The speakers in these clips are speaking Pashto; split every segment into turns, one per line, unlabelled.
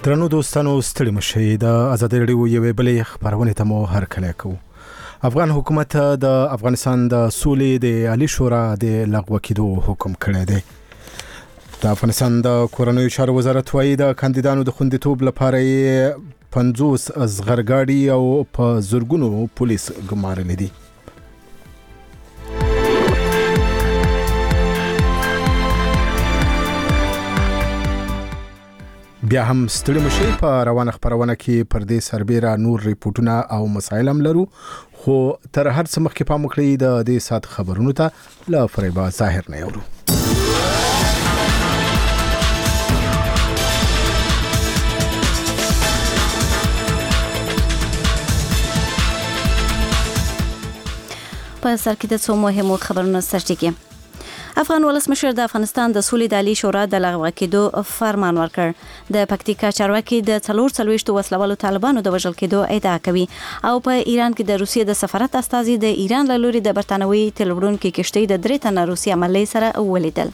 درنو دوستانو ستړي مشئ د آزادۍ راډیو یوې بلې خبرونه ته مو هرکلی کوو. افغان حکومت د افغانستان د سولې د عالی شورا د لغوه کېدو حکم کړی دی. د افغانستان د کورنیو چارو وزارت وايي د کاندیدانو د خوندیتوب لپاره 50 زغرګاډي او په زرګونو پولیس ګمارلي دي. بیا هم ستړي مشئ په روانه خبرونه کې پر دې سربېره نور ریپورتونه او مسایل هم لرو، خو تر هر څه مخکې پام وکړئ د دې سات خبرونو ته له فریبا ظاهر نه یورو.
په سر کې د څو مهمو خبرونو سرټکی. افغان ولسمشر د افغانستان د سولې د عالی شورا د لغوه کېدو فرمان ورکړ. د پکتیکا چارواکي د 44 وسلوالو طالبانو د وژل کېدو ادعا کوي او په ایران کې د روسیې د سفارت استازي د ایران له لوري د برتانوي تلوړونکو کشتۍ د 3 تنه روسي عملې سره ولیدل.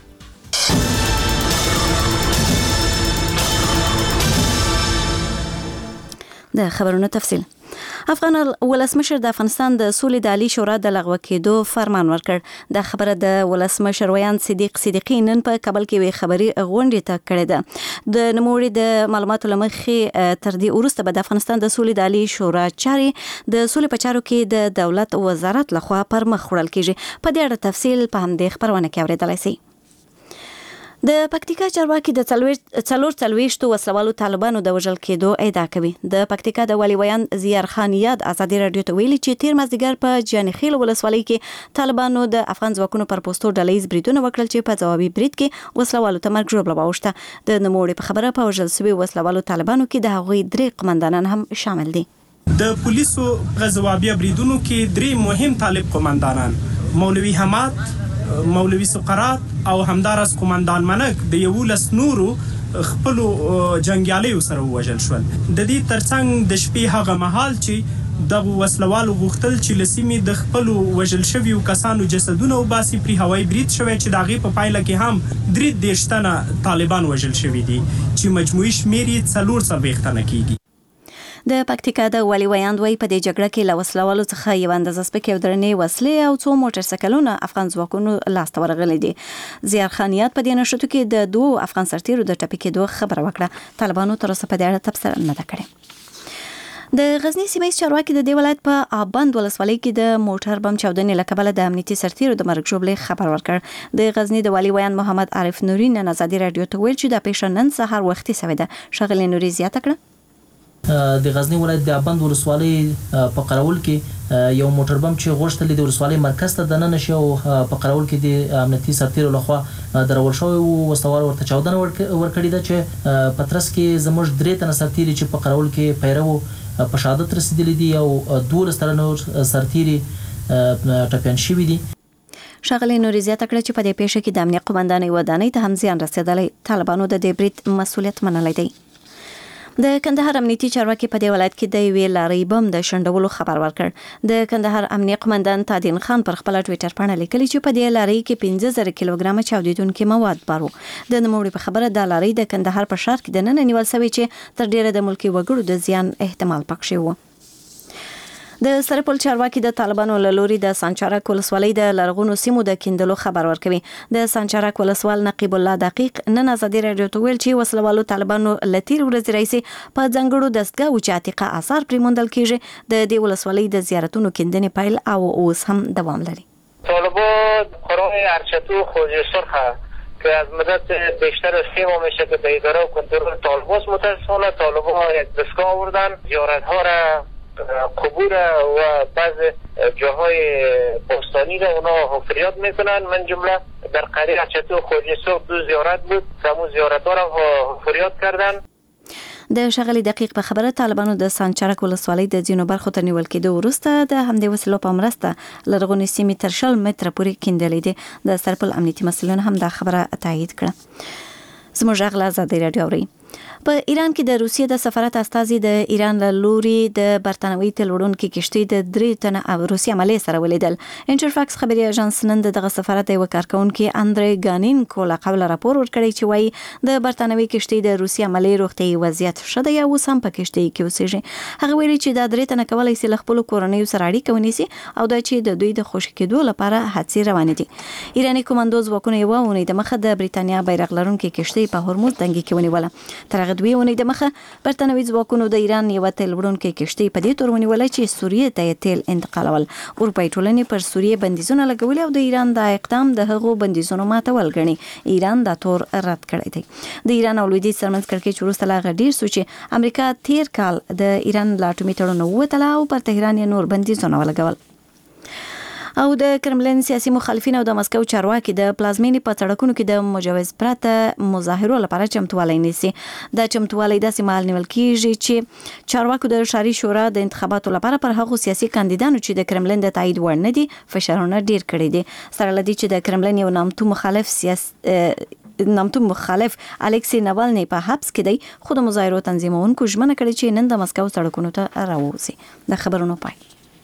د خبرونو تفصیل. افغان ولسمشر د افغانستان د سولې د عالی شورا د لغوه کېدو فرمان ورکړ. د خبره د ولسمشر ویان صدیقی نن په کابل کې وی خبري غونډه ته کړې ده. د نوموړي د معلوماتو لمخې تر دې وروسته به د افغانستان د سولې د عالی شورا چاري د سولې په چارو کې د دولت وزارت لخوا پر مخ وړل کیږي. په دې اړه تفصیل په همدې خبرونه کې اوریدلای شئ. د پکتیکا چارواکي د 44 وسلوالو طالبانو د وژل کېدو ادعا کوي. د پکتیکا د والي ویان زیار خان یاد ازادي رادیو ته ویلي چې تیر مازدیګر په جانخیل ولسوالۍ کې طالبانو د افغان ځواکونو پر پوسټو ډلهیز بریدونه وکړل چې په ځوابي برید کې وسلوالو ته مرګ ژوبله واوښته. د نوموړي په خبره په وژل شوي وسلوالو طالبانو کې د هغوی 3 قماندانان هم شامل دي.
د پولیسو په ځوابي بریدونو کې 3 مهم طالب قماندانان مولوي حماد، مولوي سقرات او همدارس قومندان منک د 11 نورو خپل جنگیالیو سره وژل شول. د دې ترڅنګ د شپې هغه مهال چې د وسلوالو غوښتل چې لسیمې د خپل وژل شویو کسانو جسدونه وباسي، پری هوایي برید شوی چې دغه په پایله کې هم 3 تنه طالبان وژل شوی دي چې مجموعي شمیر یې 44 تنه کیږي.
د پکتیکا د والي ویاند وی په دې جګړه کې له وسلوالو څخه یو اندازه سپکې او درنې وسلې او 2 موټر سایکلونه افغان ځواکونو لاسته ورغلي دي. زیار خانیات په دې نشټو کې د 2 افغان سرتیرو د ټپي کېدو خبره وکړه. طالبانو تر اوسه په دې اړه تبصره نه ده کړې. د غزنی سیمه چارواکي د دې ولایت په آبند ولسوالۍ کې د موټر بم چاودنې له کبله د امنیتي سرتیرو د مرګ ژوبلې خبر ورکړ. د غزنی د والي ویان محمد عارف نوري نن آزادي رادیو ته ویل چې د پیښه نن سهار وختي شوې ده. شغلې نوري زیاته کړه.
د غزنی ولایت د آبند ولسوالۍ په قراول کې یو موټر بم چې غوښتل د ولسوالۍ مرکز ته دننه شو په قراول کې د امنیتي سرتیرو لخوا درول شوی وسوال ورته چاودنه ورکړې ده چې پترس کې زموږ 3 تنه سرتیري چې په قراول کې پیرو په شهادت رسیدلي دي او 12 تنه سرتیري ټپيان شوي دي.
شغلې نوري زیاته کړه چې په دې پیښه کې د امنیت قومندانۍ ودانۍ ته هم زیان رسیدلی. طالبانو د دې برید مسؤلیت منلی دی. د کندهار امنیتي چارواکي په دې ولایت کې د وی لارې بم د شندولو خبر ورکړ. د کندهار امنیت قومندان تادین خان پر خپل ټوئیټر باندې لیکلي چې په دې لارې کې 15000 کیلوګرام چاودیدونکي مواد بارو. د نوموړي په خبره د لارې د کندهار په ښار کې د نن نیول شوی چې تر ډیره د ملکی وګړو د زیان احتمال پکښې و. د سرپل چارواکي د طالبانو له لوري د سانچارک ولسوالۍ د لرغونو سیمو د کیندلو خبر ورکوي. د سانچارک ولسوال نقیب الله دقیق نن آزادي رادیو ته ویل چې وسلوالو طالبانو لتیر ورځ راځي په ځنګړو دستګاو چې عتیقه آثار پریموندل کیږي. د دې ولسوالۍ د زیارتونو کیندنې پیل او اوس هم دوام لري.
طالبان قرار ارچتو خوجه سرخه که از مدت بیشتر از 3 ماه میشه که به اداره و کنترل طالبان متاسفانه طالبان یک دستگاه آوردن، زیارت‌ها را قبور و بعض جاهای باستانی را اونا حفریات میکنن. من جمله در قریه ارچتو خوجه سرخ 2 زیارت بود که همون زیارت‌ها را حفریات کردن.
د شغلې دقیق په خبره طالبانو د سانچارک ولسوالۍ د ځینو برخو ته نیول کېدو وروسته د همدې وسلو په مرسته لرغونې سیمې تر 100 متره پورې کیندلې دي. د سرپل امنیتي مسؤلین هم دا خبره تایید کړه. زموږ غږ له آزادۍ راډیو اوري. په ایران کې د روسیې د سفارت استازي د ایران له لوري د برتانوي تیل وړونکو کشتۍ د 3 تنه روسي عملې سره ولیدل. انټرفاکس خبري اژانس نن دغه سفارت یو کارکونکو اندري ګانینکو له قبل راپور ورکړی چې وایي د برتانوي کشتۍ د روسي عملې روغتي وضعیت شته یا وسم په کشتۍ کې اوسېږي. هغه ویلي چې د 3 تنه کولای شي خپل کورنۍ سره اړیکه ونیسي او د چې د دوی د خوشی کېدو لپاره هڅې روانې دي. ایرانی کمانډوز ځواکونه یو ونې د مخه د بریتانیا بیرغ لرونکو کشتۍ په هرمز دنګ کې ونیوله. تر دوی ونې د مخه برتانوي ځواکونو د ایران یو تیل وړونکو کشتۍ په دې تور ونیول چې سوریې ته تیل انتقالول. اروپای ټولنې پر سوریې بندیزونه لګول او د ایران د اقدام د هغو بندیزونو ماتول غني. ایران دا تور رد کړی دی. د ایران او لویدیځ ترمنځ کړکېچ وروسته لا غډیر سو چې امریکا تیر کال د ایران لا اټومي تړون وتله او پر تهران یې نور بندیزونه ولګول. او د کرملین سیاسي مخالفین او د مسکو چارواکي د پلازمینې په سړکونو کې د مجوز پرته مظاهرو لپاره چمتووالی نیسي. د چمتووالی داسې مهال نیول کیږي چې چارواکو د ښاري شورا د انتخاباتو لپاره پر هغو سیاسي کاندیدانو چې د کرملین د تایید وړ نه دي فشارونه ډیر کړي دي. سره لدی چې د کرملین یو نامتو مخالف الکسی ناوالنی په حبس کې دی، خو د مظاهرو تنظیمونکو ژمنه کړې چې نن د مسکو سړکونو ته راوځي. د خبرونو پای.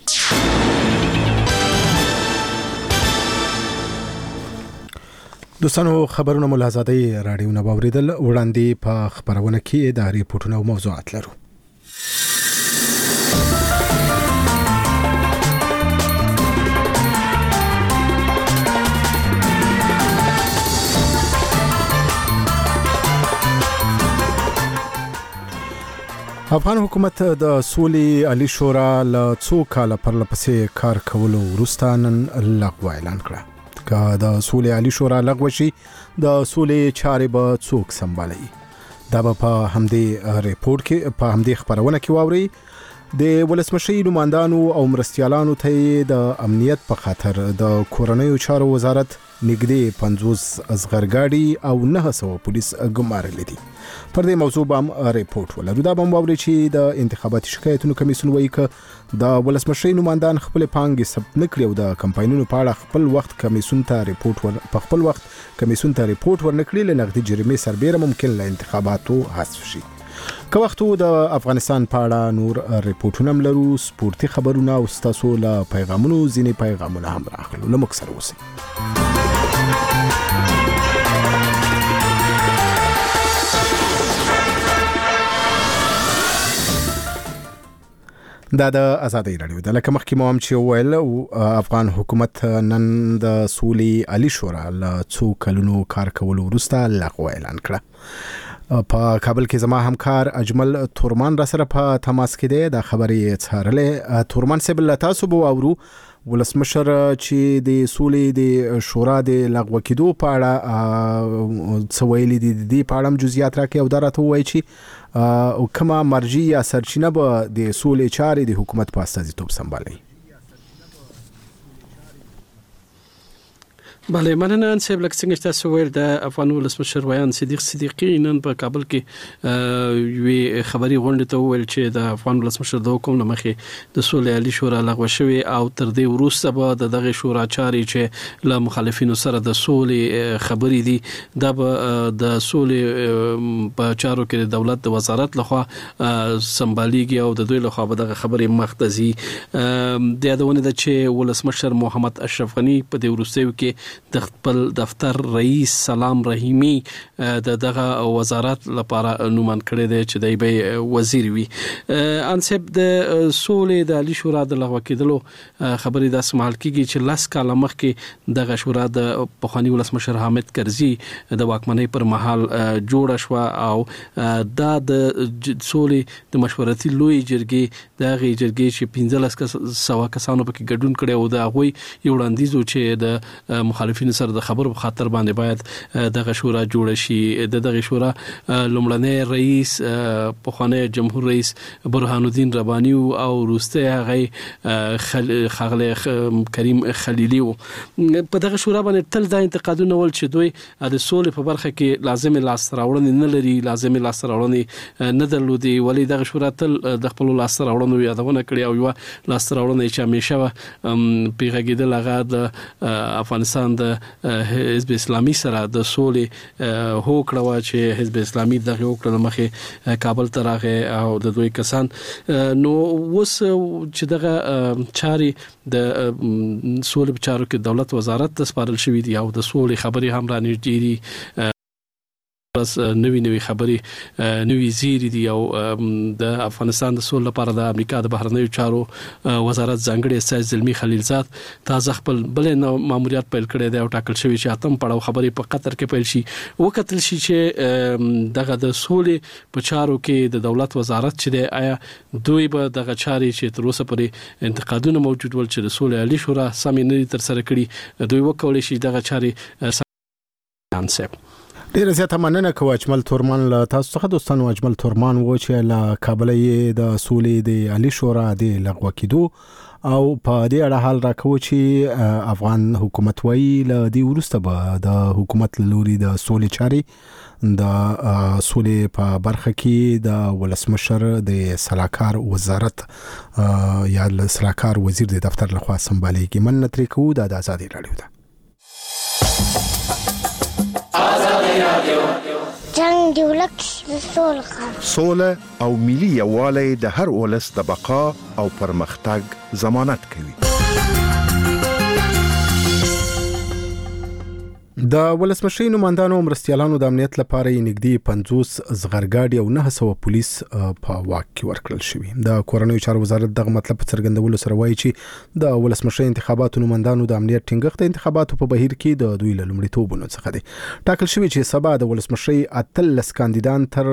دوستانو خبرونه ملازادي رادیو نه باوریدل وړاندې په خبرونه کې د ریپورتونو او موضوعات لرو. افغان حکومت د سولې عالی شورا له څو کال پرلپسې کار کولو وروسته نن لغوه اعلان کړه. که د سولې عالی شورا لغوه شي د سولې چارې به څوک سمبالوي؟ دا به په همدې ریپورت کې په همدې خبرونه کې واوري. د ولسمشر نمائندانو او مرستیالانو ته د امنیت په خاطر د کورنیو چارو وزارت نږدې 50 ازغرګاډي او 900 پولیس ګمارل دي. پر دې موضوع به ریپورت ولرو. دا به واوري چې د انتخاباتي شکایتونو کمیسیون وایي چې د ولسمشر نمائندان خپل پانګې ثبت نکړي او د کمپاینونو په اړه خپل وخت کمیسیون ته ریپورت ورنکړي لنغدي جریمې سربېره ممکن له انتخاباتو حذف شي. که وختو د افغانستان په اړه نور ریپورتونه هم لرو، سپورتي خبرونه او ستاسو له پیغامونو ځینې پیغامونه هم راخلو. له موږ سره اوسئ. دا د آزادۍ رادیو د لکه مخکې مو هم چې ویل افغان حکومت نن د سولې عالی شورا له څو کلونو کار کولو وروسته لغوه اعلان کړه. په کابل کې زما همکار اجمل تورمان را سره په تماس کې دی. دا خبرې څارلې. تورمان صاحب له تاسو به واورو ولسمشر چې د سولې د شورا د لغوه کېدو په اړه څه ویلي دي، د دې په اړه هم جزئیات راکړي او دا راته ووایي چې او کومه مرجع یا سرچینه به د سولې چارې د حکومت په استازیتوب سمبالوي.
بله مننه انسیب لکه څنګه تاسو ویل د افغان ولسمشر ویان صدیق صدیقی نن په کابل کې یوې خبري غونډه ته ویل چې د افغان ولسمشر د حکم لمخې د سولې عالی شورا لغوه شوی او تر دې وروسته به دغه شورا چارې چې له مخالفینو سره د سولې خبري دي دا به د سولې په چارو کې د دولت د وزارت لخوا سمباليږي او د دوی لخوا به دغه خبرې مختزي. د یادونه ده چې ولسمشر محمد اشرف غنی په دې وروستیو کې د خپل دفتر رئیس سلام رحیمی د دغه وزارت لپاره نومان کړی دی چې دی به وزیر وي. انسب د سولې د عالی شورا د لغوه کېدلو خبرې د سمال کېږي چې لاس کال مخکې دغه شورا د پخوانی ولسمشر حامد کرزي د واکمنۍ پر مهال جوړه شو او دا د سولې د مشورتي لوی جرګې دغه جرګې چې 1500 کسانو پکې ګډون کړي او دا غوي یو وړاندیز چې د مخالفینو سره د خبرو په خاطر باندې باید دغه شورا جوړ شي. دغه شورا لومړنی رئیس پخوانی جمهور رئیس برهان الدین ربانی او وروسته هغه خغله کریم خلیلی په دغه شورا باندې تل د انتقادونه ول چې دوی د سولې په برخه کې لازم لاس راوړنې نه لري، لازم لاس راوړنې نه درلودي، ولې دغه شورا تل د خپل لاس راوړنو یادونه کړې او یو لاس راوړنې چې همیشه پیغاګیدل هغه د افغانستان د حزب اسلامي سره د سولې هوکړه وا چې حزب اسلامي دغه هوکړه مخه کابل ته راغی او د دوی کسان نو وس چې دغه چاري د سولې چارو کې دولت وزارت ته سپارل شوې دي او د سولې خبري هم را نږدې دي بس نوې خبري نوې زیری دي او د افغانستان د سولې لپاره د امریکا د بهرنیو چارو وزارت ځانګړي استاذ زلمی خلیلزاد تازه خپل بل ماموریت پیل کړی دی او ټاکل شوی چې اتم پړاو خبري په قطر کې پیل شي وکتل شي چې دغه د سولې په چارو کې د دولت وزارت چې دی آیا دوی به دغه چاري چې تر اوسه پورې انتقادونه موجود ول چې د سولې عالی شورا سمې نه تر سره کړي دوی وکولای شي دغه چاري انسب
ډیر زیاته مننه کوم اجمل تورمان له تاسو څخه دوستانو اجمل تورمان و چې له کابل د سولې د عالی شورا د لغوه کېدو او په دې اړه حال راکوي چې افغان حکومت وایي له دې وروسته به د حکومت لوري د سولې چاري د سولې په برخه کې د ولسمشر د سلاکار وزارت یا سلاکار وزیر د دفتر لخوا سمبالېږي من نترې کوو د آزادي رادیو ده
جنگ دی ولک
سوله او ملي یووالی د هر ولس د بقا او پرمختګ ضمانت کوي
د ولسمشر نمائندانو مرستيالانو د امنیت لپاره نږدې 50 زغرګاډي او 900 پولیس په واک کې ورکړل شوی د کورنیو چارو وزارت دغه مطلب څرګندولو سره وایي چې د ولسمشر انتخاباتو نمائندانو د امنیت ټینګښت د انتخاباتو په بهیر کې د دوی لومړیتوبونو څخه دی ټاکل شوی چې سبا د ولسمشر اتلس کاندیدان تر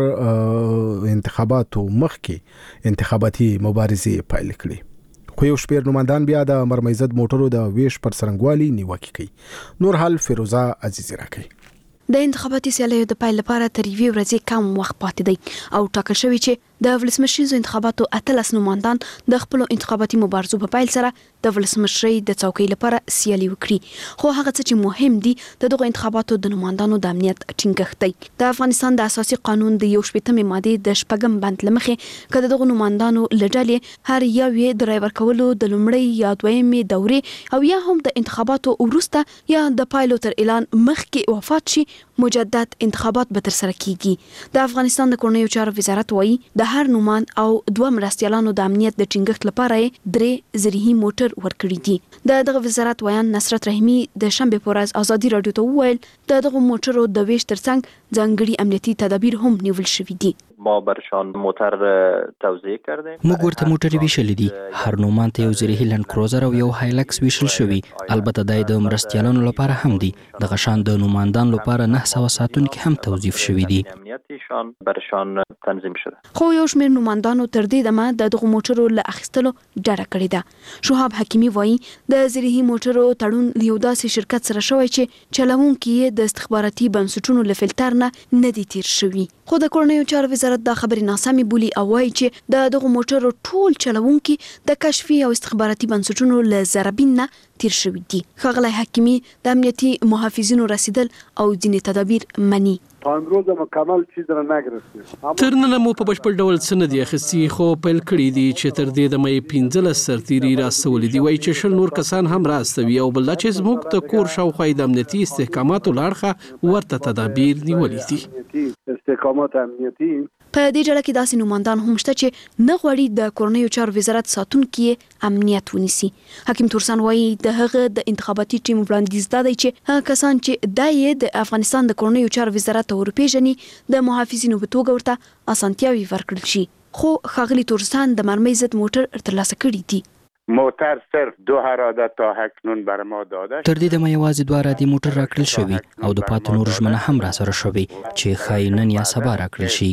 انتخاباتو مخکې انتخاباتي مبارزه پیل کړي خو یو شپیر نمائندان بیا د مرمایزد موټرو د ویش پر سرنګوالي نیوکه کوي نور حال فیروزه عزیزی راکړي
د انتخاباتي سیالیو د پیل لپاره تر یوې ورځې کم وخت پاتې دی او ټاکل شوی چې د ولسمشر انتخاباتو اتلس نمائندان د خپل انتخاباتي مبارزو په پیل سره د ولسمشر د څوکۍ لپاره سیالي وکړي خو هغه څه چې مهم دي دغه انتخاباتو د نمائندانو د امنیت ټینګښت دی د افغانستان د اساسي قانون د 18مې ماده د شپږم بند لمخې کله دغه نمائندانو لړلې هر یو یې د رای ورکولو د لومړی یا دویمې دورې او یا هم د انتخاباتو وروسته یا د پایلو تر اعلان مخکې وفات شي مجدد انتخابات به تر سره کیږي د افغانستان د کورنیو چارو وزارت وایي د هر نومان او دوه مرستيالانو د امنیت د ټینګښت لپاره درې زرهي موټر ورکړي دي دغه وزارت ویان نصرت رحیمی د شنبه په ورځ آزادي رادیو ته وویل دغه موټرو د ویش ترڅنګ ځانګړي امنیتي تدابیر هم نیول شوي دي
ما برشان موتر توزیع کردیم
موږ ورته موټرې ویشلې دي هر نومان ته یو زرهي لند کروزر او یو هایلکس ویشل شوی البته د مرستيالانو لپاره هم دي د غشان د نوماندان لپاره 900 ساتونکي هم توظیف شوي دي
امنیتیشان برشان تنظیم شده
خو یو شمېر نوماندانو تر دې دمه دغه موټرو له اخیستلو ډډه کړې ده شهاب حکیمی وایي د زرهي موټرو تړون یو داسې شرکت سره شوی چې چلوونکي یې د استخباراتي بنسټونو له فلټر نه دي تیر شوي خو د کورنیو چارو وزارت دا خبرې ناسمې بولي او وایي چې دغه موټرو ټول چلوونکي د کشفي او استخباراتي بنسټونو له ضربین نه تیر شوي دي ښاغلی حکیمی د امنیتي محافظینو رسیدل او ځینې تدابیر مني
امروز مکمل چیز را نگرفتیم
تر نن مو په بشپړ ډول سند دي اخستي خو پیل کړی دي چې تر دې د مې 15 سرتيري راستول دي وای چې شل نور کسان هم راستوي او بل چې زموږ ته کور شاوخوا د امنیتي استحکاماتو لاړخه ورته تدابیر نیولې دي
استحکامات امنیتي
په دې ډله کې داسې نوماندان هم شته چې نه غواړي د کورنیو چارو وزارت ساتونکي امنیت ونیسي حکیم تورسان وایي د هغه د انتخاباتي ټیم وړاندیز دا دی چې هغه کسان چې د افغانستان د کورنیو چارو وزارت ورپېژني د محافظینو په توګه ورته اسانتیاوي ورکړل شي خو ښاغلي تورسان د مرمۍ ضد موټر ترلاسه کړي دي
موتر صرف 2 اراده تا اکنون بر ما داده
تر دې د مې یوازې 2 اراده موټر راکړل شوی او د پاتې نور ژمنه هم را سره شوی چې خاینن یا سبا راکړل شي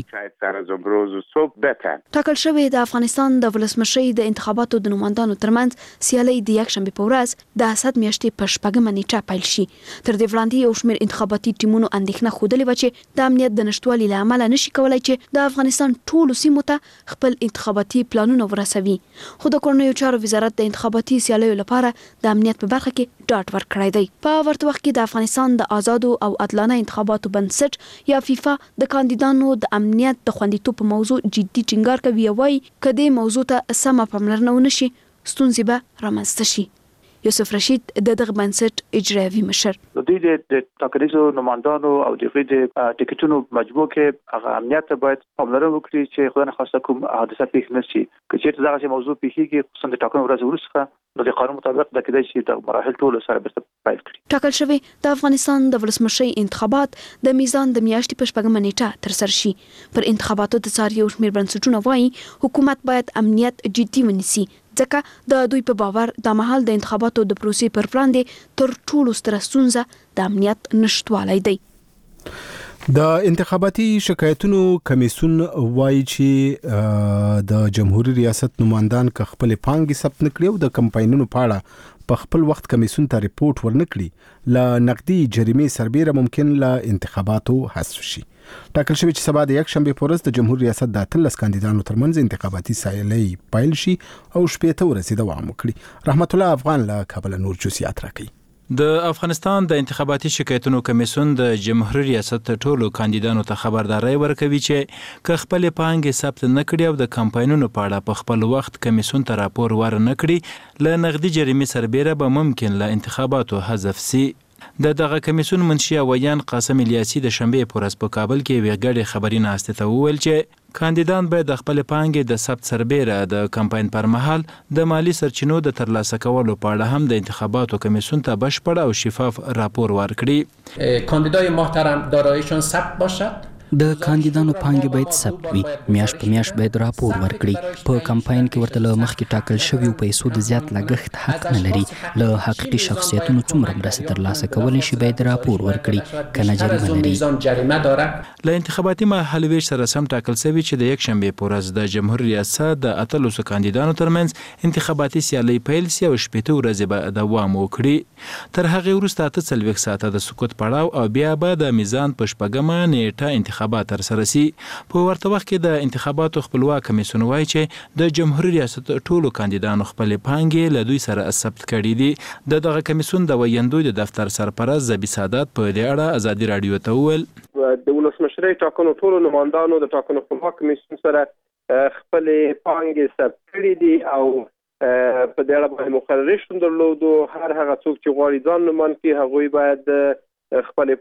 ټاکل شوی د افغانستان د ولسمشر د انتخاباتو د نمائندانو ترمنځ سیالي د یکشنبه په ورځ د اسد میاشتې په شپږمه نیټه پیل شي تر دې وړاندې یو شمېر انتخاباتي ټیمونو اندېښنه خوده و چې د امنیت د نشټوالي لامل نشي کولای چې د افغانستان ټولو سیمو ته خپل انتخاباتي پلانونه ورسوي خو د کورنیو چارو وزارت د انتخاباتي سیالیو لپاره د امنیت په برخه کې ډاډ ورکړی دی په ورته وخت کې د افغانستان د آزادو او عادلانه انتخاباتو بنسټ یا فیفا د کاندیدانو د امنیت د خوندیتوب په موضوع جدي ټینګار کوي او وايي کله موضوع ته سمه پاملرنه ونشي ستونزې به رامنځته شي یوسف رشید د دغه بنسټ اجرایوي مشر.
د دوی د ټاکنیزو نمائندانو او د ټیکټونو مجموع کې هغه امنیت باید پاملرنه وکړي چې خدای نخواسته کوم حادثه پیښ نشي. که چیرته دغه موضوع پیښیږي خصوصا د ټاکنو ورځ وروسته د قانون مطابق د کېدای شي د مراحل ټول سره به پیل کړي.
ټاکل شوی د افغانستان د ولسمشر انتخابات د میزان د میاشتې په شپږمه نیټه ترسره شي. پر انتخاباتو د څار یو شمېر بنسټونه وایي حکومت باید امنیت جدي ونیسي ځکه د دوی په باور د مهال د انتخاباتو د پروسې پر وړاندې تر ټولو ستره ستونزه د امنیت نشټوالی دی.
د انتخاباتي شکایتونو کمیسیون وایي چې د جمهوریت ریاست نمائندان ک خپل پانګې ثبت نکړي او د کمپاینونو په اړه په خپل وخت کمیسیون ته ریپورت ورنکړي ل نقدي جریمې سربیره ممکن ل انتخاباتو حذف شي. ټاکل شوی چې سبا د یک شنبه په ورځ د جمهوریت ریاست د 13 کاندیدانو ترمنځ انتخاباتي سایلې پیل شي او شپې ته ورسېد دوام وکړي. رحمت الله افغان له کابل نور جزئیات راکړي.
د افغانستان د انتخاباتي شکایتونو کمیسیون د جمهوریت ریاست ټولو کاندیدانو ته خبرداري ورکوي چې که خپل پانګې ثبت نکړي او د کمپاینونو په اړه په خپل وخت کمیسیون ته راپور ورنکړي ل نقدي جریمې سربیره به ممکن ل انتخاباتو حذف سي. دغه کمیسیون منشي ویان قاسم الیاسی د شنبه په ورځ په کابل کې ویګړې خبري ناشته ته وویل چې کاندیدان باید د خپل پانګې د ثبت سربیره د کمپاین پر مهال د مالی سرچینو د ترلاسه کولو په اړه هم د انتخاباتو کمیسیون ته بشپړ او شفاف راپور ورکړي.
کاندیدای محترم داراییشان ثبت باشد.
د کاندیدانو پانګې باید ثبت وي. میاشت په میاشت باید راپور ورکړي. په کمپاین کې ورته له مخکې ټاکل شوي پیسو د زیات لګښت حق نه لري. له حقیقي شخصیتونو څومره مرسته ترلاسه کولی شي باید راپور ورکړي کنه جریمه لري.
له انتخاباتي مهالویش سره سم ټاکل شوی چې د یک شنبه په ورځ د جمهوریت ریاست د 13 کاندیدانو ترمنځ انتخاباتي سیالي پیل سي او شپې ورځې به دوام وکړي. تر هغه وروسته 40 ساعته د سکوت پړاو او بیا به د میزان په شپږمه نیټه انتخابات تر سره سي. په ورته وخت کې د انتخاباتو خپلواک کمیسیون وایي چې د جمهوریت ریاست ټولو کاندیدانو خپل پانګې له دوی سره ثبت کړي دي. دغه کمیسیون د ویندوی د دفتر سرپرست زبی سادات په دې اړه ازادي رادیو ته وویل
د ولسمشرۍ ټاکنو ټولو نمائندانو د ټاکنو خپلواک کمیسیون سره خپل پانګې ثبت کړي دي او په دې اړه باندې مقررې شتون درلودو. هر هغه څوک چې غواړي ځان نومان کړي هغوی باید خپل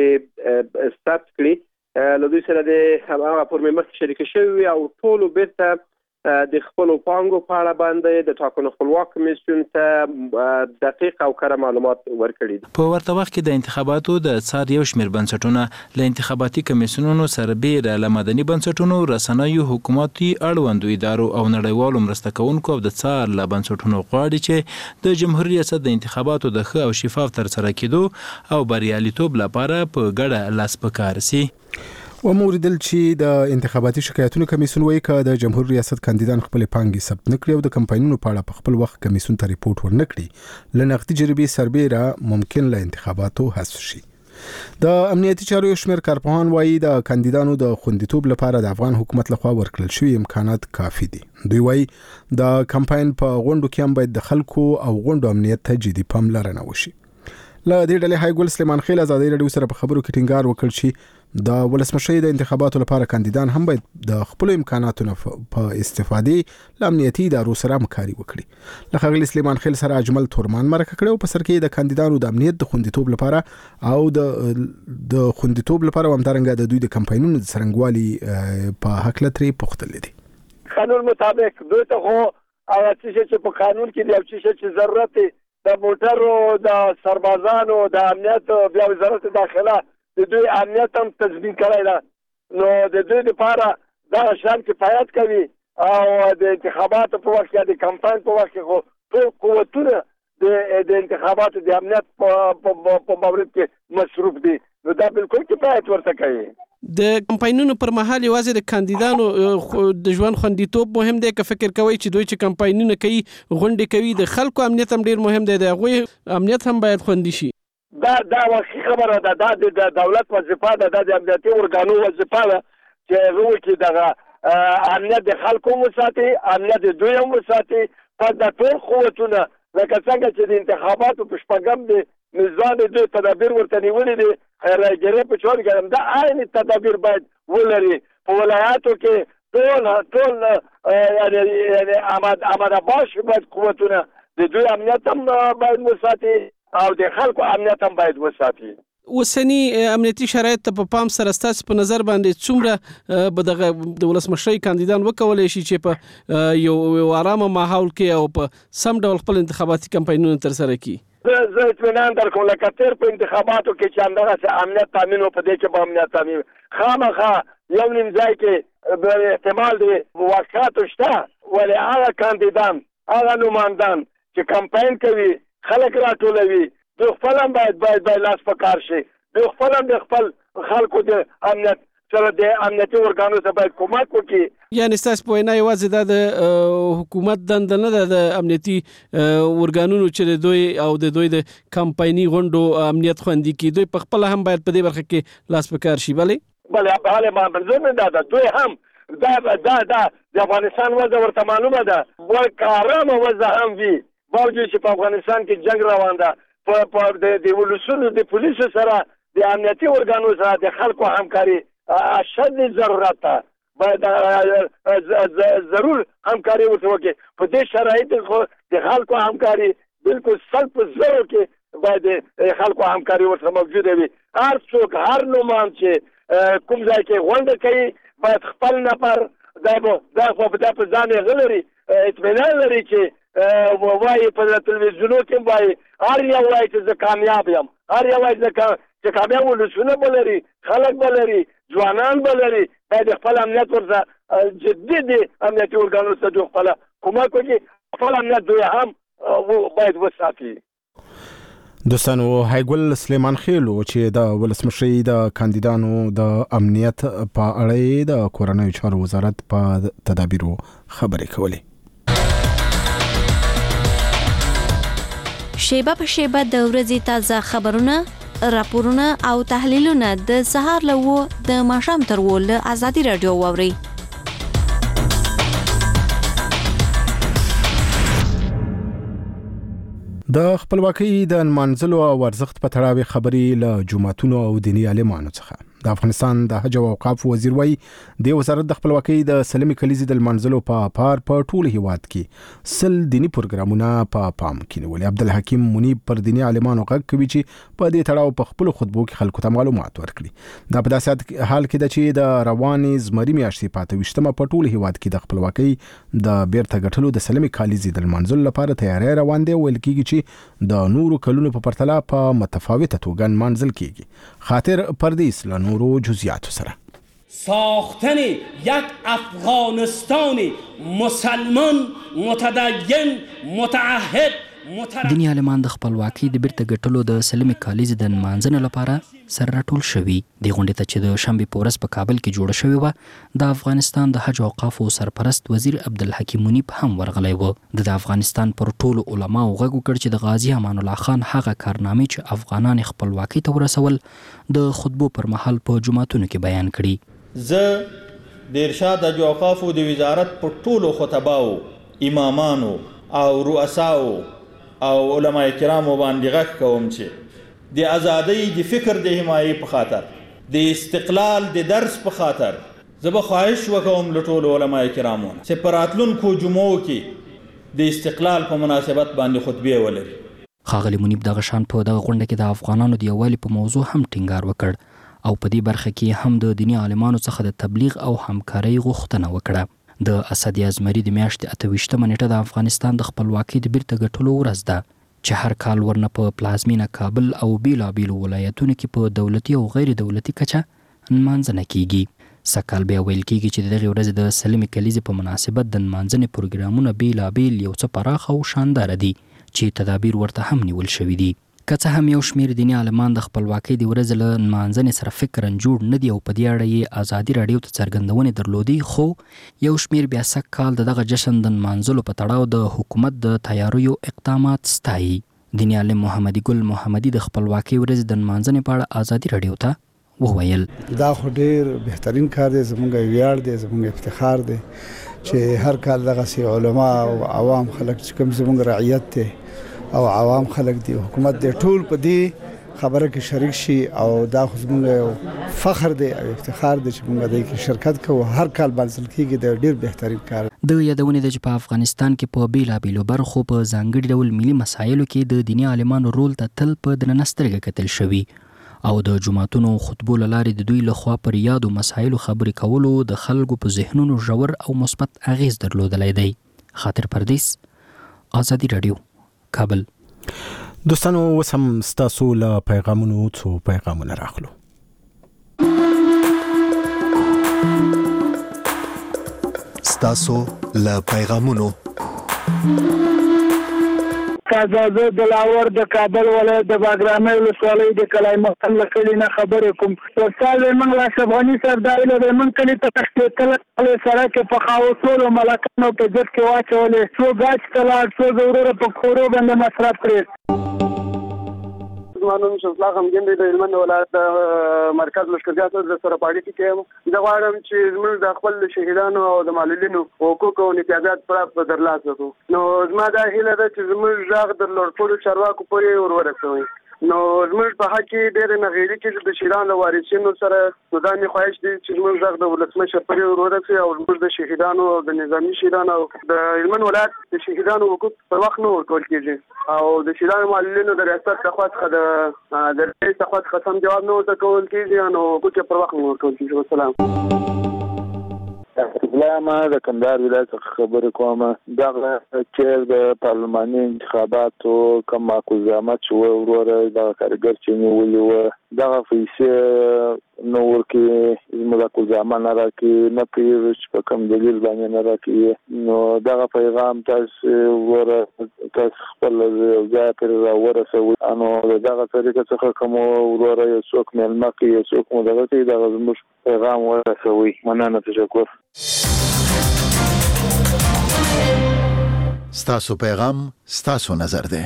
پانګې ثبت کړي. له دوی سره د هغه فورمې مخکې شریک شوي او ټولو بیرته د خپلو پانګو په اړه باندې د ټاکنو خپلواک کمیسیون ته دقیق او کره معلومات ورکړي دي.
په ورته وخت کې د انتخاباتو د څار یو شمېر بنسټونه له انتخاباتي کمیسیونونو سربیره له مدني بنسټونو رسنیو حکومتي اړوندو ادارو او نړیوالو مرسته کوونکو او د څار له بنسټونو غواړي چې د جمهوریت ریاست د انتخاباتو د ښه او شفاف ترسره کېدو او بریالیتوب لپاره په ګډه لاس په کار سي.
و موردل چې د انتخاباتي شکایتونو کمیسیون وایي چې د جمهوریت ریاست کاندیدان خپل پانګې ثبت نکړي او د کمپاینونو په اړه په خپل وخت کمیسیون ته ریپورت ورنکړي ل نقدي جریمې سربیره ممکن له انتخاباتو حذف شي. د امنیتي چارو شمېر کارپوهان وایي د کاندیدانو د خوندیتوب لپاره د افغان حکومت لخوا ورکړل شوی امکانات کافي دي. دوی وایي د کمپاین په غونډو کې هم باید د خلکو او غونډو امنیت ته جدي پاملرنه وشي. له دې ډلې هایګل سلیمان خیل ازادي رادیو سره په خبرو کې ټینګار وکړ چې د ولسمشرۍ د انتخاباتو لپاره کاندیدان هم باید د خپل امکاناتو په استفادې ل امنیتي ادارو سره همکاري وکړي. له ښاغلي سلیمان خیل سره اجمل تورمان مرکه کړو په سر کې د کاندیدانو د امنیت د خوندیتوب لپاره او د خوندیتوب لپاره همدارنګه د دوی د کمپاینونو د څرنګوالي په حق لتري پوښتل دي.
قانون مطابق دوی ته خو هغه چې په قانون کې دی چې ضرورت د موټرو د سربازانو د امنیت بیا وزارت داخله د دوی امنیت هم تضمین کړی ده. نو د دوی لپاره دا شان کفایت کوي او د انتخاباتو په وخت کې د کمپاین په وخت کې ټول قوتونه د انتخاباتو د امنیت په مورد کې مصروف دي. نو دا بالکل کفایت ورته کوي.
د کمپاینونو پر مهال یوازې د کاندیدانو د ژوند خوندیتوب مهم دی که فکر کوي چې دوی چې کمپاینونه کوي غونډې کوي د خلکو امنیت هم ډیر مهم دی د هغوی امنیت هم باید خوندي شي.
دا واقعي خبره ده. دا د دولت وظیفه ده. دا د امنیتي ارګانو وظیفه ده چې هغه وکړي دغه امنیت د خلکو وساتي امنیت د دوی هم وساتي. په د ټول قوتونه لکه څنګه چې د انتخاباتو په شپږم د نظام دوی تدابیر ورته نیولي دي راجرې په چور کې دا عین تدابیر باید ولري. په ولایاتو کې ټول یعنی آماده باش باید قوتونه د دوی امنیت هم باید وساتي او د خلکو امنیت هم باید وساتي.
اوسنی امنیتي شرایط ته په پام سره ستاسو په نظر باندې څومره به د ولسمشرۍ کاندیدان وکولای شي چې په یو آرامه ماحول کې او په سم ډول خپل انتخاباتي کمپاینونه ترسره کړي؟
زه اطمینان درکوم لکه تیر په انتخاباتو کې چې همدغسې امنیت تامین و، په دې کې به امنیت تامین خامخا یو نیم ځای کې احتمال د واقعاتو شته، ولې هغه کاندیدان هغه نمایندان چې کمپاین کوي خلک راټولوي دوی خپل هم باید لاس په کار شي، دوی خپل هم د خپل خلکو د امنیت سره د امنیتي ارګانو ته باید کومک وکړي.
یعنې ستاسو په وینا یوازې دا د حکومت دنده نه ده د امنیتي ارګانونو چې د دوی او د دوی د کمپایني غونډو امنیت خوندي کړي، دوی په خپله هم باید په دې برخه کې لاس په کار شي.
بله منظور نه ده، دوی هم دا د افغانستان وضع ورته معلومه ده، ارامه وضع هم وي باوجود چې په افغانستان کې جنگ روان ده. د ولسونو د پولیسو سره د امنیتي ارګانو سره د خلکو همکاري اشد ضرورت ده، باید ضرور همکاري ورته وکړي. په دې شرایطو کې د خلکو همکاري بالکل 100% کې باید د خلکو همکاري ورته موجوده وي. هر څوک هر نومان چې کوم ځای کې غونډه کوي باید خپل نفر دا په ځان غلري اطمینان لري چې وایي په تلویزیونو کې وایي هر یو وایي چې زه کامیاب یم، هر یو وایي چې کامیاب ولسونه به لري، خلک به لري، ځوانان به لري. باید خپل امنیت ورته جدي د امنیتي ارګانو ته دوی خپله کومک وکړي، خپل امنیت دوی هم باید وساتي.
دوستانو هایګل سلیمان خیلو چې د ولسمشرۍ د کاندیدانو د امنیت په اړه د کورنیو چارو وزارت په تدابیرو خبرې کولې.
شیبه په شیبه د ورځې تازه خبرونه، راپورونه او تحلیلونه د سهار له د ماښام تر له ازادي رادیو واورئ.
د خپلواکۍ د نمانځلو او ارزښت په تړاو خبرې له جماعتونو او دیني عالمانو څخه. د افغانستان د حج او اوقاف وزیر وایي د وزارت د خپلواکۍ د سلمي کلیزې د نمانځلو په ټول هیواد کې 100 دینی پروګرامونه په پام کې نیولي. عبدالحکیم منیب پر دیني عالمانو غږ کوي چې په دې تړاو په خپل خطبو کې خلکو ته معلومات ورکړي. دا په داسې حال کې ده چې د روانې زمري میاشتې په 28مه په ټول هیواد کې د خپلواکۍ د بیرته ګټلو د سلمي کلیزې د نمانځلو لپاره تیاری روان دی. ویل کېږي چې د نورو کلونو په پرتله په متفاوته توګه نمانځل کېږي. خاطر پردیس نورو جزئیاتو سره.
ساختن یک افغانستان مسلمان متدین متعهد
دیني عالمان د خپلواکۍ د بیرته ګټلو د سلمي کالیزې د نمانځنې لپاره سره راټول شوي. د غونډې ته چې د شنبې په ورځ په کابل کې جوړه شوې وه، د افغانستان د حج او اوقافو سرپرست وزیر عبدالحکیم منیب هم ورغلی و. د افغانستان پر ټولو علماو غږ وکړ چې د غازي امان الله خان هغه کارنامې چې افغانان خپلواکۍ ته ورسول د خطبو پر مهال په جوماتونو کې بیان کړي.
زه د ارشاد حج او اوقافو د وزارت پر ټولو خطباو، امامانو او رؤساو او علماء کرامو باندې غږ کوم چې د ازادۍ د فکر د حمایې په خاطر، د استقلال د درس په خاطر زه به خواهش وکوم له ټولو علماء کرامو چې په راتلونکو جمعو کې د استقلال په مناسبت باندې خطبې ولري.
ښاغلي منیب دغه شان په دغه غونډه کې د افغانانو د یووالي په موضوع هم ټینګار وکړ او په دې برخه کې هم د دیني عالمانو څخه د تبلیغ او همکارۍ غوښتنه وکړه. د اسد یازمري د میاشتې 28مه نیټه د افغانستان د خپلواکۍ د بیرته ګټلو ورځ ده چې هر کال ورنه په پلازمینه کابل او بیلابیلو ولایتونو کې په دولتي او غیر دولتي کچه نمانځنه کیږي. سکهال بیا ویل کیږي چې دغه ورځ د سلمي کلیزې په مناسبت د نمانځنې پروګرامونه بیلابیل یو څه پراخه او شاندار دي چې تدابیر ورته هم نیول شوي دي. که څه هم یو شمیر دیني عالمان د خپلواکۍ د ورځې له نمانځنې سره فکراً جوړ نه دي او په دې اړه یې ازادي راډیو ته څرګندونې درلودې، خو یو شمیر بیا سږ کال د دغه جشن د نمانځلو په تړاو د حکومت د تیاریو اقدامات ستایي. دیني عالم محمدي ګل محمدي د خپلواکۍ ورځې د نمانځنې په اړه ازادي راډیو ته وویل
دا خو ډیر بهترین کار دی، زموږ ویاړ دی، زموږ افتخار دی چې هر کال دغه علما او عوام خلک چې کوم زموږ رعیت دی او عوام خلک دی، حکومت دی، ټول په دې خبره کې شریک شي او دا خو زموږ فخر دی او افتخار دی چې موږ دې کې شرکت کوو. هر کال بنسل کېږي د ډیر بهترین کار.
د یادونې د په افغانستان کې په بیلابیلو برخو په ځانګړي ډول ملي مسایلو کې د دیني عالمانو رول ته تل په درنه سترګه کتل شوي او د جماعتونو خطبو له لارې د دوی لخوا پر یادو مسایلو خبرې کولو د خلکو په ذهنونو ژور او مثبت اغیز درلودلی دی. خاطر پردیس، آزادي رادیو، کابل.
دوستانو اوس هم ستاسو له پیغامونو څو پیغامونه راخلو.
ستاسو له پیغامونو.
کازازه دلاور د کابل ولایت د باګرامي ولسوالۍ د کلای مقام لکړی نه خبرې کوم. استاد موږ لا افغاني سردار له موږ کلی ته تختل سره کې په خاوصول ملکانو په ځد کې واچولې څو گاچ تلار څو ضروره په کورو باندې مصرف کړی.
زمانو شفلا هم ګندې د علم ولایت مرکز لشکرګاه سره سره پاړی کې د غواړم چې زموږ د خپل شهیدانو او د معلولینو حقوق او امتیازات پر درلاسه کو. نو زما دا هیله ده چې زموږ ځاغ د لوړپوړو چارواکو پورې ورورسوي. نو زموږ په حق کې ډېر نغېړي چې د شهیدانو وارثینو سره نو دا مې خواهش دی چې زموږ ځاغ د ولسمشر پورې ورورسوي او زموږ د شهیدانو او د نظامي شهیدانو او د علم ولایت د شهیدانو حقوق پر وخت نه ورکول کېږي او د شهیدانو معلولینو د ریاست څخه د رئیس څخه قسم جواب نه ورکول کېږي نو حقوق پر وخت نه ورکول کېږي. والسلام.
ما د کندهار ولایت څخه خبرې کوم. دغه چې د پارلماني انتخاباتو کوم معقولات چې وروره د کارګر چې نیولې و دغه پیسې نو ورکې زموږ ځمان نه راکې نه پیږي چې په کوم دلیل باندې نه راکې. نو دغه پیغام تاسو خپل ځای پر ورسوي. نو دغه طریقه څخه کوم وروره یو څوک ملما کوي یو څوک مو دغه کې دغه زموږ پیغام ورسوي. مننه، تشکر.
ستاسو پیغام ستاسو نظر ده.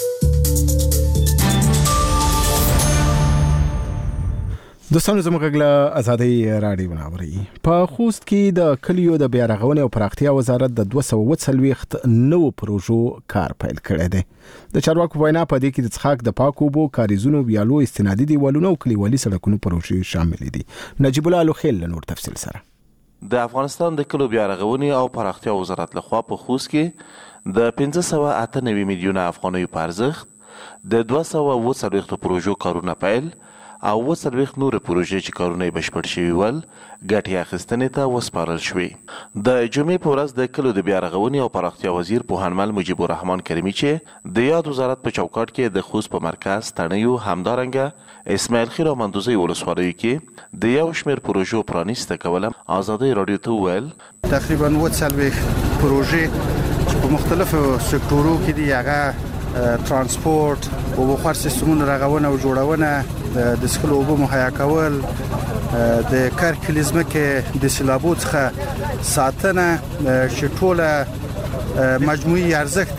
دوستانو زموږ له آزادۍ راډیو ناوري په خوست کې د کلیو د بیا رغونې او پراختیا وزارت د 240 نوو پروژو کار پیل کړی دی. د چارواکو وینا په دې کې د څښاک د پاکو اوبو کاریزونو ویالو استنادي دیوالونو او کلیوالي سړکونو پروژې شامل دي. نجیب الله لوخیل نور تفصیل سره.
د افغانستان د کلیو بیا رغونې او پراختیا وزارت لخوا په خوست کې د 598 میلیونه افغانیو په ارزښت د 240 پروژو کارونه پیل او 40 نور پروژې چې کارونه یې بشپړ شوي ول ګټې اخیستنې ته وسپارل شوې. د جمعې په ورځ د کلیو د بیا رغونې او پراختیا وزیر پوهنمل مجیب الرحمن کریمي چې د یاد وزارت په چوکاټ کې د خوست په مرکز تڼیو همدارنګه اسماعیل خیل او مندوزۍ ولسوالیو کې د یو شمېر پروژو پرانیسته کوله آزادۍ راډیو ته وویل
تقریبا 40 پروژې چې په مختلفو سکتورو کې دي هغه ترانسپورت او بخار سیستمونو رغونه او جوړونه د سکلو اوبو مهیا کول د کارکلیزمه کې د سیلابو څخه ساتنه چې ټوله مجموعي ارزښت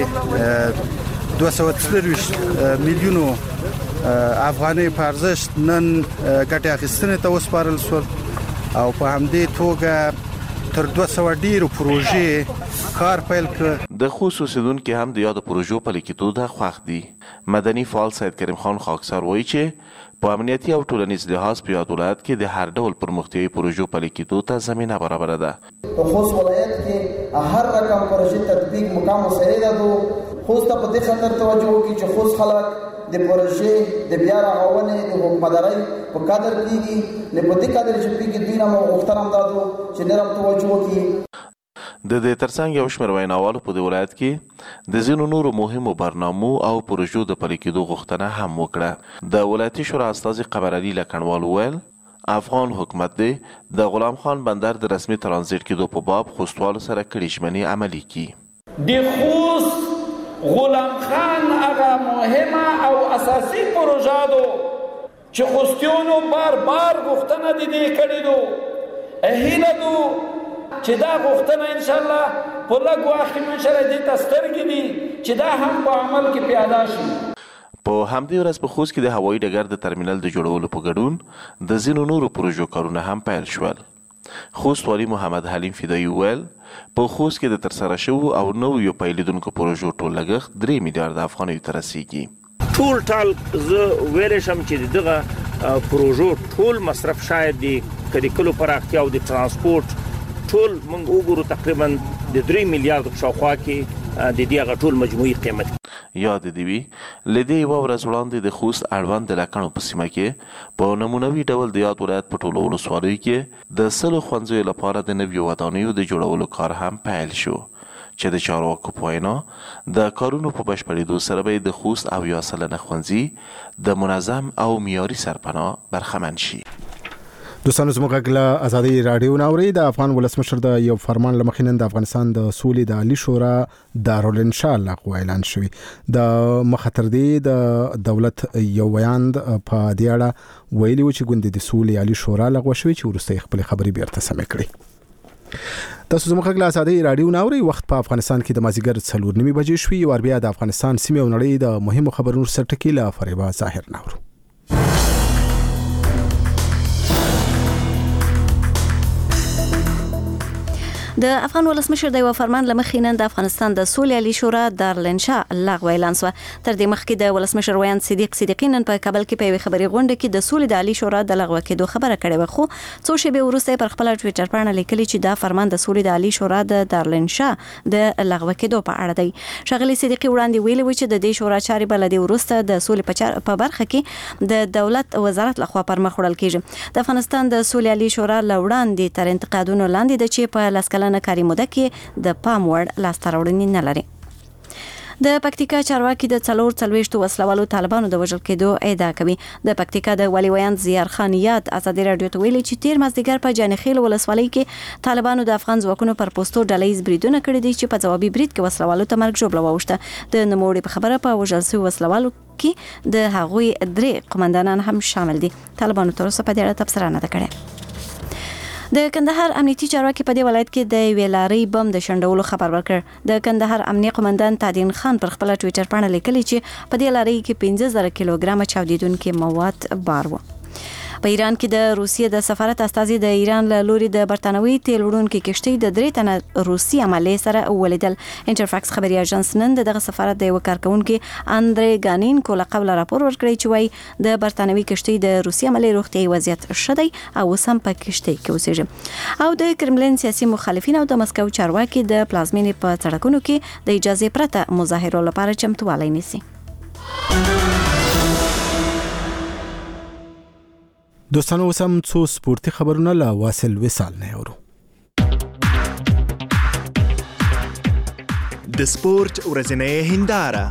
دغه 240 میلیونو افغاني په ارزښت نن ګټه اخیستنې ته وسپارل شو او په همدې توګه تر 200 ډیرو پروژې کار پیل کړ.
د خوست اوسیدونکو هم د یاد پروژو په لیکلو ته خوښ دي. مدني فعال سید کریم خان خاکسار وایي چې په امنیتي او ټولنیز لحاظ په یاد ولایت کې د هر ډول پرمختیايي پروژو په لیکلو ته زمينه برابره ده.
په خوست ولایت کې هر رقم پروژې تطبیق مقام مساعده ده. خوست په دې خاطر توجه وکړي چې خوست خلک د پروژې د بیا رغونې د حکومتدارۍ په قدر کېږي نه په دې قدر چې پیږي دوی نه محترم دادو چې نرم توجه وکړي.
د دې ترڅنګ یو شمېر ویناوالو په دې ولایت کې د ځینو نورو مهمو برنامو او پروژو د پلي کېدو غوښتنه هم وکړه. د ولایتي شورا استازي قمر علي لکنوال وویل افغان حکومت دی د غلام خان بندر د رسمي ترانزیت کېدو په باب خوستوالو سره کړي ژمنې عملي کړي.
د خوست غلام خان هغه مهمه او اساسي پروژه ده چې خوستیانو بار غوښتنه دې کړې ده. هیله ده چې دا غوښتنه ان شاء الله په لږ وخت کې ان شاء الله دې تسترګې دي چې دا هم په عمل کې پیاده شي.
په همدې ورځ په خوست کې د هوایي ډګر د ترمینل د جوړولو په ګډون د ځینو نورو پروژو کارونه هم پیل شول. خوست والي محمد حلیم فدایي وویل په خوست کې د ترسره شوو او نویو پیلېدونکو پروژو ټول لګښت 3 میلیارډ افغانیو ته رسیږي.
ټول زه ویلی شم چې دغه پروژو ټول مصرف شاید د کلیو پراختیا او د ترانسپورت ټول موږ وګورو تقریبا د 3 میلیارډ شاوخوا کې د دې هغه ټول مجموعي قیمت.
یاد دی وی لدی یو ورځ وړاندې د خوست اړوند د لکڼو په سیمه کې په نمونوي ډول د یاد ولایت په ټولو ولسوالیو کې د سلو ښوونځیو لپاره د نویو ودانیو د جوړولو کار هم پیل شو چې د چارواکو په وینا د کارونو په بشپړېدو سره به د خوست او یا سلنه ښوونځي د منظم او معیاري سرپناه برخمن شي.
دوستانو زموږ غږ له ازادي راډیو ناوري د افغان ولسمشر د یو فرمان له مخې نن د افغانستان د سولې د عالی شورا دارالانشا لغوه اعلان شوی. د مخاطر دی د دولت یو بیان په دې اړه ویلي و چې ګوند د سولې عالی شورا لغوه شوی چې ورسته خپل خبري بیرته سم کړي. تاسو زموږ غږ له ازادي راډیو ناوري وخت په افغانستان کې د مازیګر 4:30 بجې شوی او بیا د افغانستان سیمه او نړۍ د مهمو خبرونو سره ټکی له فریبا ظاهر ناورو.
د افغان ولسمشر د یو فرمان لمخې نن د افغانستان د سولې عالی شورا دارالانشا لغوه اعلان شو. تر دې مخکې د ولسمشر ویاند صدیق صدیقی نن په کابل کې په یوه خبري غونډه کې د سولې د عالی شورا د لغوه کېدو خبره کړې و، خو څو شېبې وروسته پر خپل ټوئیټر باندې لیکلي چې دا فرمان د سولې د عالی شورا د دارالانشا د لغوه کېدو په اړه دی. ښاغلي صدیقی وړاندې ویلي و چې د دې شورا چارې بل د وروسته د سولې په برخه کې د دولت وزارت لخوا پر مخ وړل کېږي. د افغانستان د سولې عالی شورا لوړاندې تر انتقادونو لاندې د چې په لسکلنه کاري موده کې د پام وړ لاسته راوړنې نه لري. د پکتیکا چارواکي د 44 وسلوالو طالبانو د وژل کېدو ادعا کوي. د پکتیکا د والي ویاند زیار خان یاد ازادي راډیو ته ویلي چې تیر مازدیګر په جانخیل ولسوالۍ کې طالبانو د افغان ځواکونو پر پوسټو ډلهیز بریدونه کړي دي چې په ځوابي برید کې وسلوالو ته مرګ ژوبله واوښته. د نوموړي په خبره په وژل شوي وسلوالو کې د هغوی 3 قومندانان هم شامل دي. طالبانو تر اوسه په دې اړه تبصره نه ده کړې. د کندهار امنیتي چارواکي په دې ولایت کې د ویلاري بم د شندولو خبر ورکړ. د کندهار امنیه قومندان تادین خان پر خپل ټوئیټر باندې لیکلي چې په دې لاري کې 15000 کیلوګرام چاودیدونکي مواد بار و. په ایران کې د روسیې د سفارت استازي د ایران له لوري د برتانوي تیل وړونکي کشتۍ د 3 تنه روسي عملې سره ولیدل. انټرفاکس خبري اژانس نن دغه سفارت د یو کارکونکو اندري ګانین کو لقب راپور ورکړی چې وايي د برتانوي کشتۍ د روسي عملې روغتيایي وضعیت شدی او سم په کشتۍ کې اوسېږي. او د کرملین سیاسي مخالفین او د مسکو چارواکي د پلازمینې په سړکونو کې د اجازه پرته مظاهرو لپاره چمتووالی نیسي.
دوستانو وسم څو سپورتي خبرونه لا واصل وصال نه اورو.
د سپورت ورځنۍ هنداره.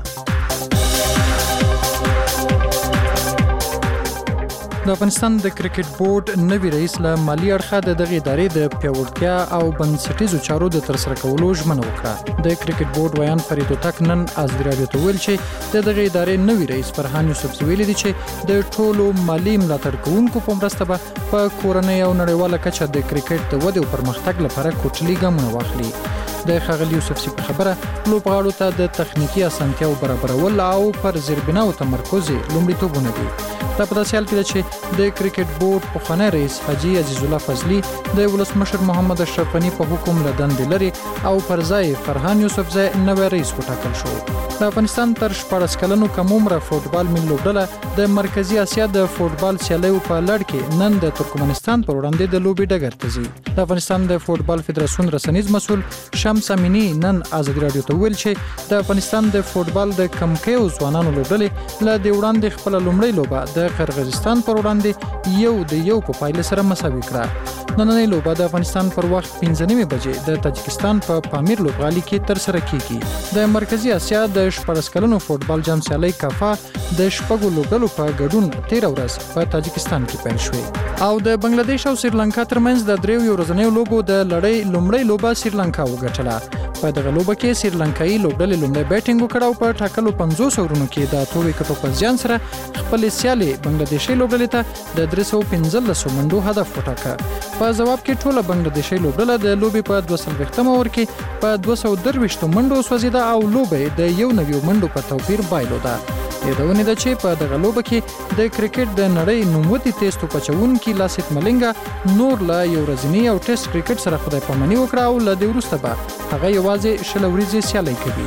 د افغانستان د کرکټ بورډ نوی رئیس له مالی اړخه د دغه ادارې د پیاوړتیا او بنسټیزو چارو د ترسره کولو ژمنه وکړه. د کرکټ بورډ ویان فرید وتک نن ازادي راډیو ته ویل چې د دغه ادارې نوی رئیس فرهان یوسفزي ویلي دی چې د ټولو مالی ملاتړ کوونکو په مرسته به په کورنۍ او نړیواله کچه د کرکټ د ودې او پرمختګ لپاره کوچلي ګامونه واخلي. د ښاغلي یوسفزي په خبره لوبغاړو ته د تخنیکي اسانتیاو برابرول او پر زیربناو تمرکز لومړیتوبونه دي. دا په داسې حال کې ده چې د کرکټ بورډ پخوانی رئیس حاجي عزیز الله فضلي د ولسمشر محمد اشرف غني په حکم له دندې لري او پر ځای فرهان یوسفزی نوی رئیس وټاکل شو. د افغانستان تر 14 کلنو کم عمره فوټبال ملي لوبډله د مرکزی اسیا د فوټبال سیالیو په لړ کې نن د ترکمنستان پر وړاندې د لوبې ډګر ته ځي. د افغانستان د فوټبال فدراسیون رسنیز مسؤل شمس امینی نن ازادي راډیو ته ویل چې د افغانستان د فوټبال د کمکیو ځوانانو لوبډلې له د وړاندې خپل لومړی لوبه د قرغیزستان پر وړاندې یو د یو په پایله سره مساوي کړه. نننۍ لوبه د افغانستان پر وخت 15 بجې د تاجکستان په پامیر لوبغالي کې تر سره کیږي. د مرکزی اسیا د 14 کلنو فوټبال جام سیالي کافا د شپږو لوبډلو په ګډون 13 ورځ په تاجکستان کې پیل شوې. او د بنگلاديش او سریلانکا ترمنځ د دریو ورځنیو لوبو د لړۍ لومړی لوبه سریلانکا وګټله. په دغه لوبه کې سریلانکایي لوبډلې لومړی بیټینګ وکړ او په ټاکلو 50 اورونو کې د 8 وکټو په زیان سره خپل سیالي بنگلاديشي لوبډلې ته د 315 منډو هدف وټاکه. په جواب کې ټوله بنگلاديشي لوبډله د لوبې په 200 اور کې په 223 منډو سوځیده او لوبې د 190 منډو په توپیر بایلوده. یادونه ده چې په دغه لوبه کې د کرکټ د نړۍ نوموتي تیز توپچوونکي لاسیت ملنګا نور لا یو ورځنی او ټیسټ کرکټ سره خدای پاماني وکړه او له دې وروسته به هغه یوازې شل ورځې سیالي کوي.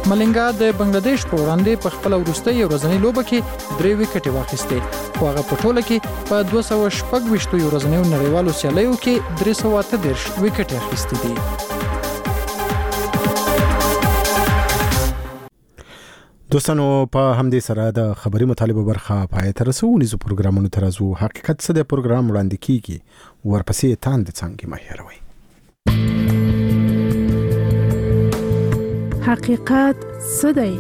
ملنګا د بنگلاديش په وړاندې په خپل وروستۍ ورځنۍ لوبه کې 3 وکټې واخیستې خو هغه په ټوله کې په 226 ورځنیو نړیوالو سیالیو کې 338 وکټې اخیستې دي.
دوستانو په همدې سره د خبري مطالبه برخه پای ته رسونیزو پروګرامونو ترازو حقیقت څه د پروګرام وړاندې کیږي ورپسې تاند څنګه مهیروي.
حقیقت څه دی؟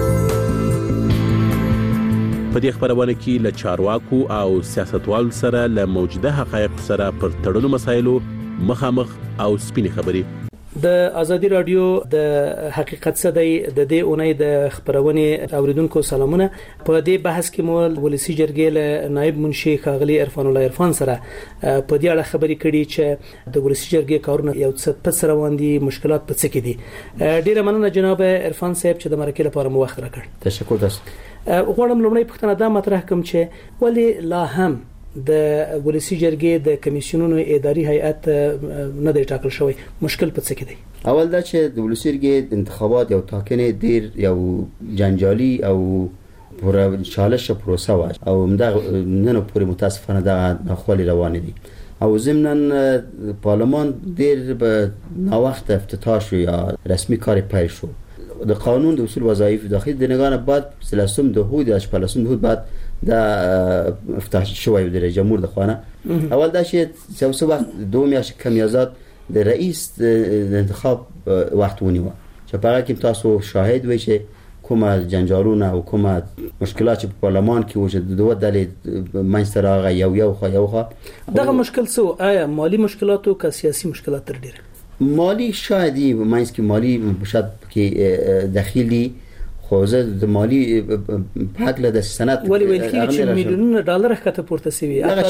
په دې خبرونه کې له چارواکو او سیاستوالو سره له موجوده حقایق سره پر تړلو مسایلو مخامخ او سپینې خبرې.
د ازادي رادیو د حقیقت څه دی د دې اونۍ د خبرونه اوریدونکو سلامونه. په دې بحث کې مو ولسی جرګې له نائب منشي ښاغلي عرفان الله عرفان سره په دې اړه خبرې کړې چې د ولسی جرګې کارونه یو څه په سره وندي مشکلات په څه کې دي. ډیره مننه جناب عرفان صاحب چې د مرکې لپاره مو وخت راکړ.
تشکر تاسو.
غواړم لومړی پوښتنه دا مطرح کوم چې ولی لا هم د ولسی جرګې د کمیسیونونو اداري هیئت نه دی ټاکل شوی، مشکل په څه کې دی؟
اول دا چې د ولسی جرګې انتخابات یو ټاکنې ډیر یو جنجالي او پوره چالش پروسه و او دا نن پورې متاسفانه دا خولي روان دي او ضمن پارلمان ډیر به نا وخت افتتاح شو یا رسمي کار پیل شو. د قانون د اصول وظایف داخلي د نگاه بعد سلاسم د هود یا شپلسم د هود بعد دا افتتاح شوی د رئیس جمهور د خوانه. اول دا چې څو وخت دوه میاشتې کمیازات د رئیس د انتخاب وخت ونیو چې په هغه کې تاسو شاهد وئ چې کومه جنجالونه او کومه مشکلات په پارلمان کې وجود دوه ډلې منځته راغی یو خو
دغه مشکل څه آیا مالی مشکلات او که سیاسي مشکلات تر ډیره
مالی شاید منځ کې مالی شاید کې داخلي خو زه د مالی حق له د سند
ولی ویل کېږي چې میلیونونه ډالر ښکته پورته شوي.
هغه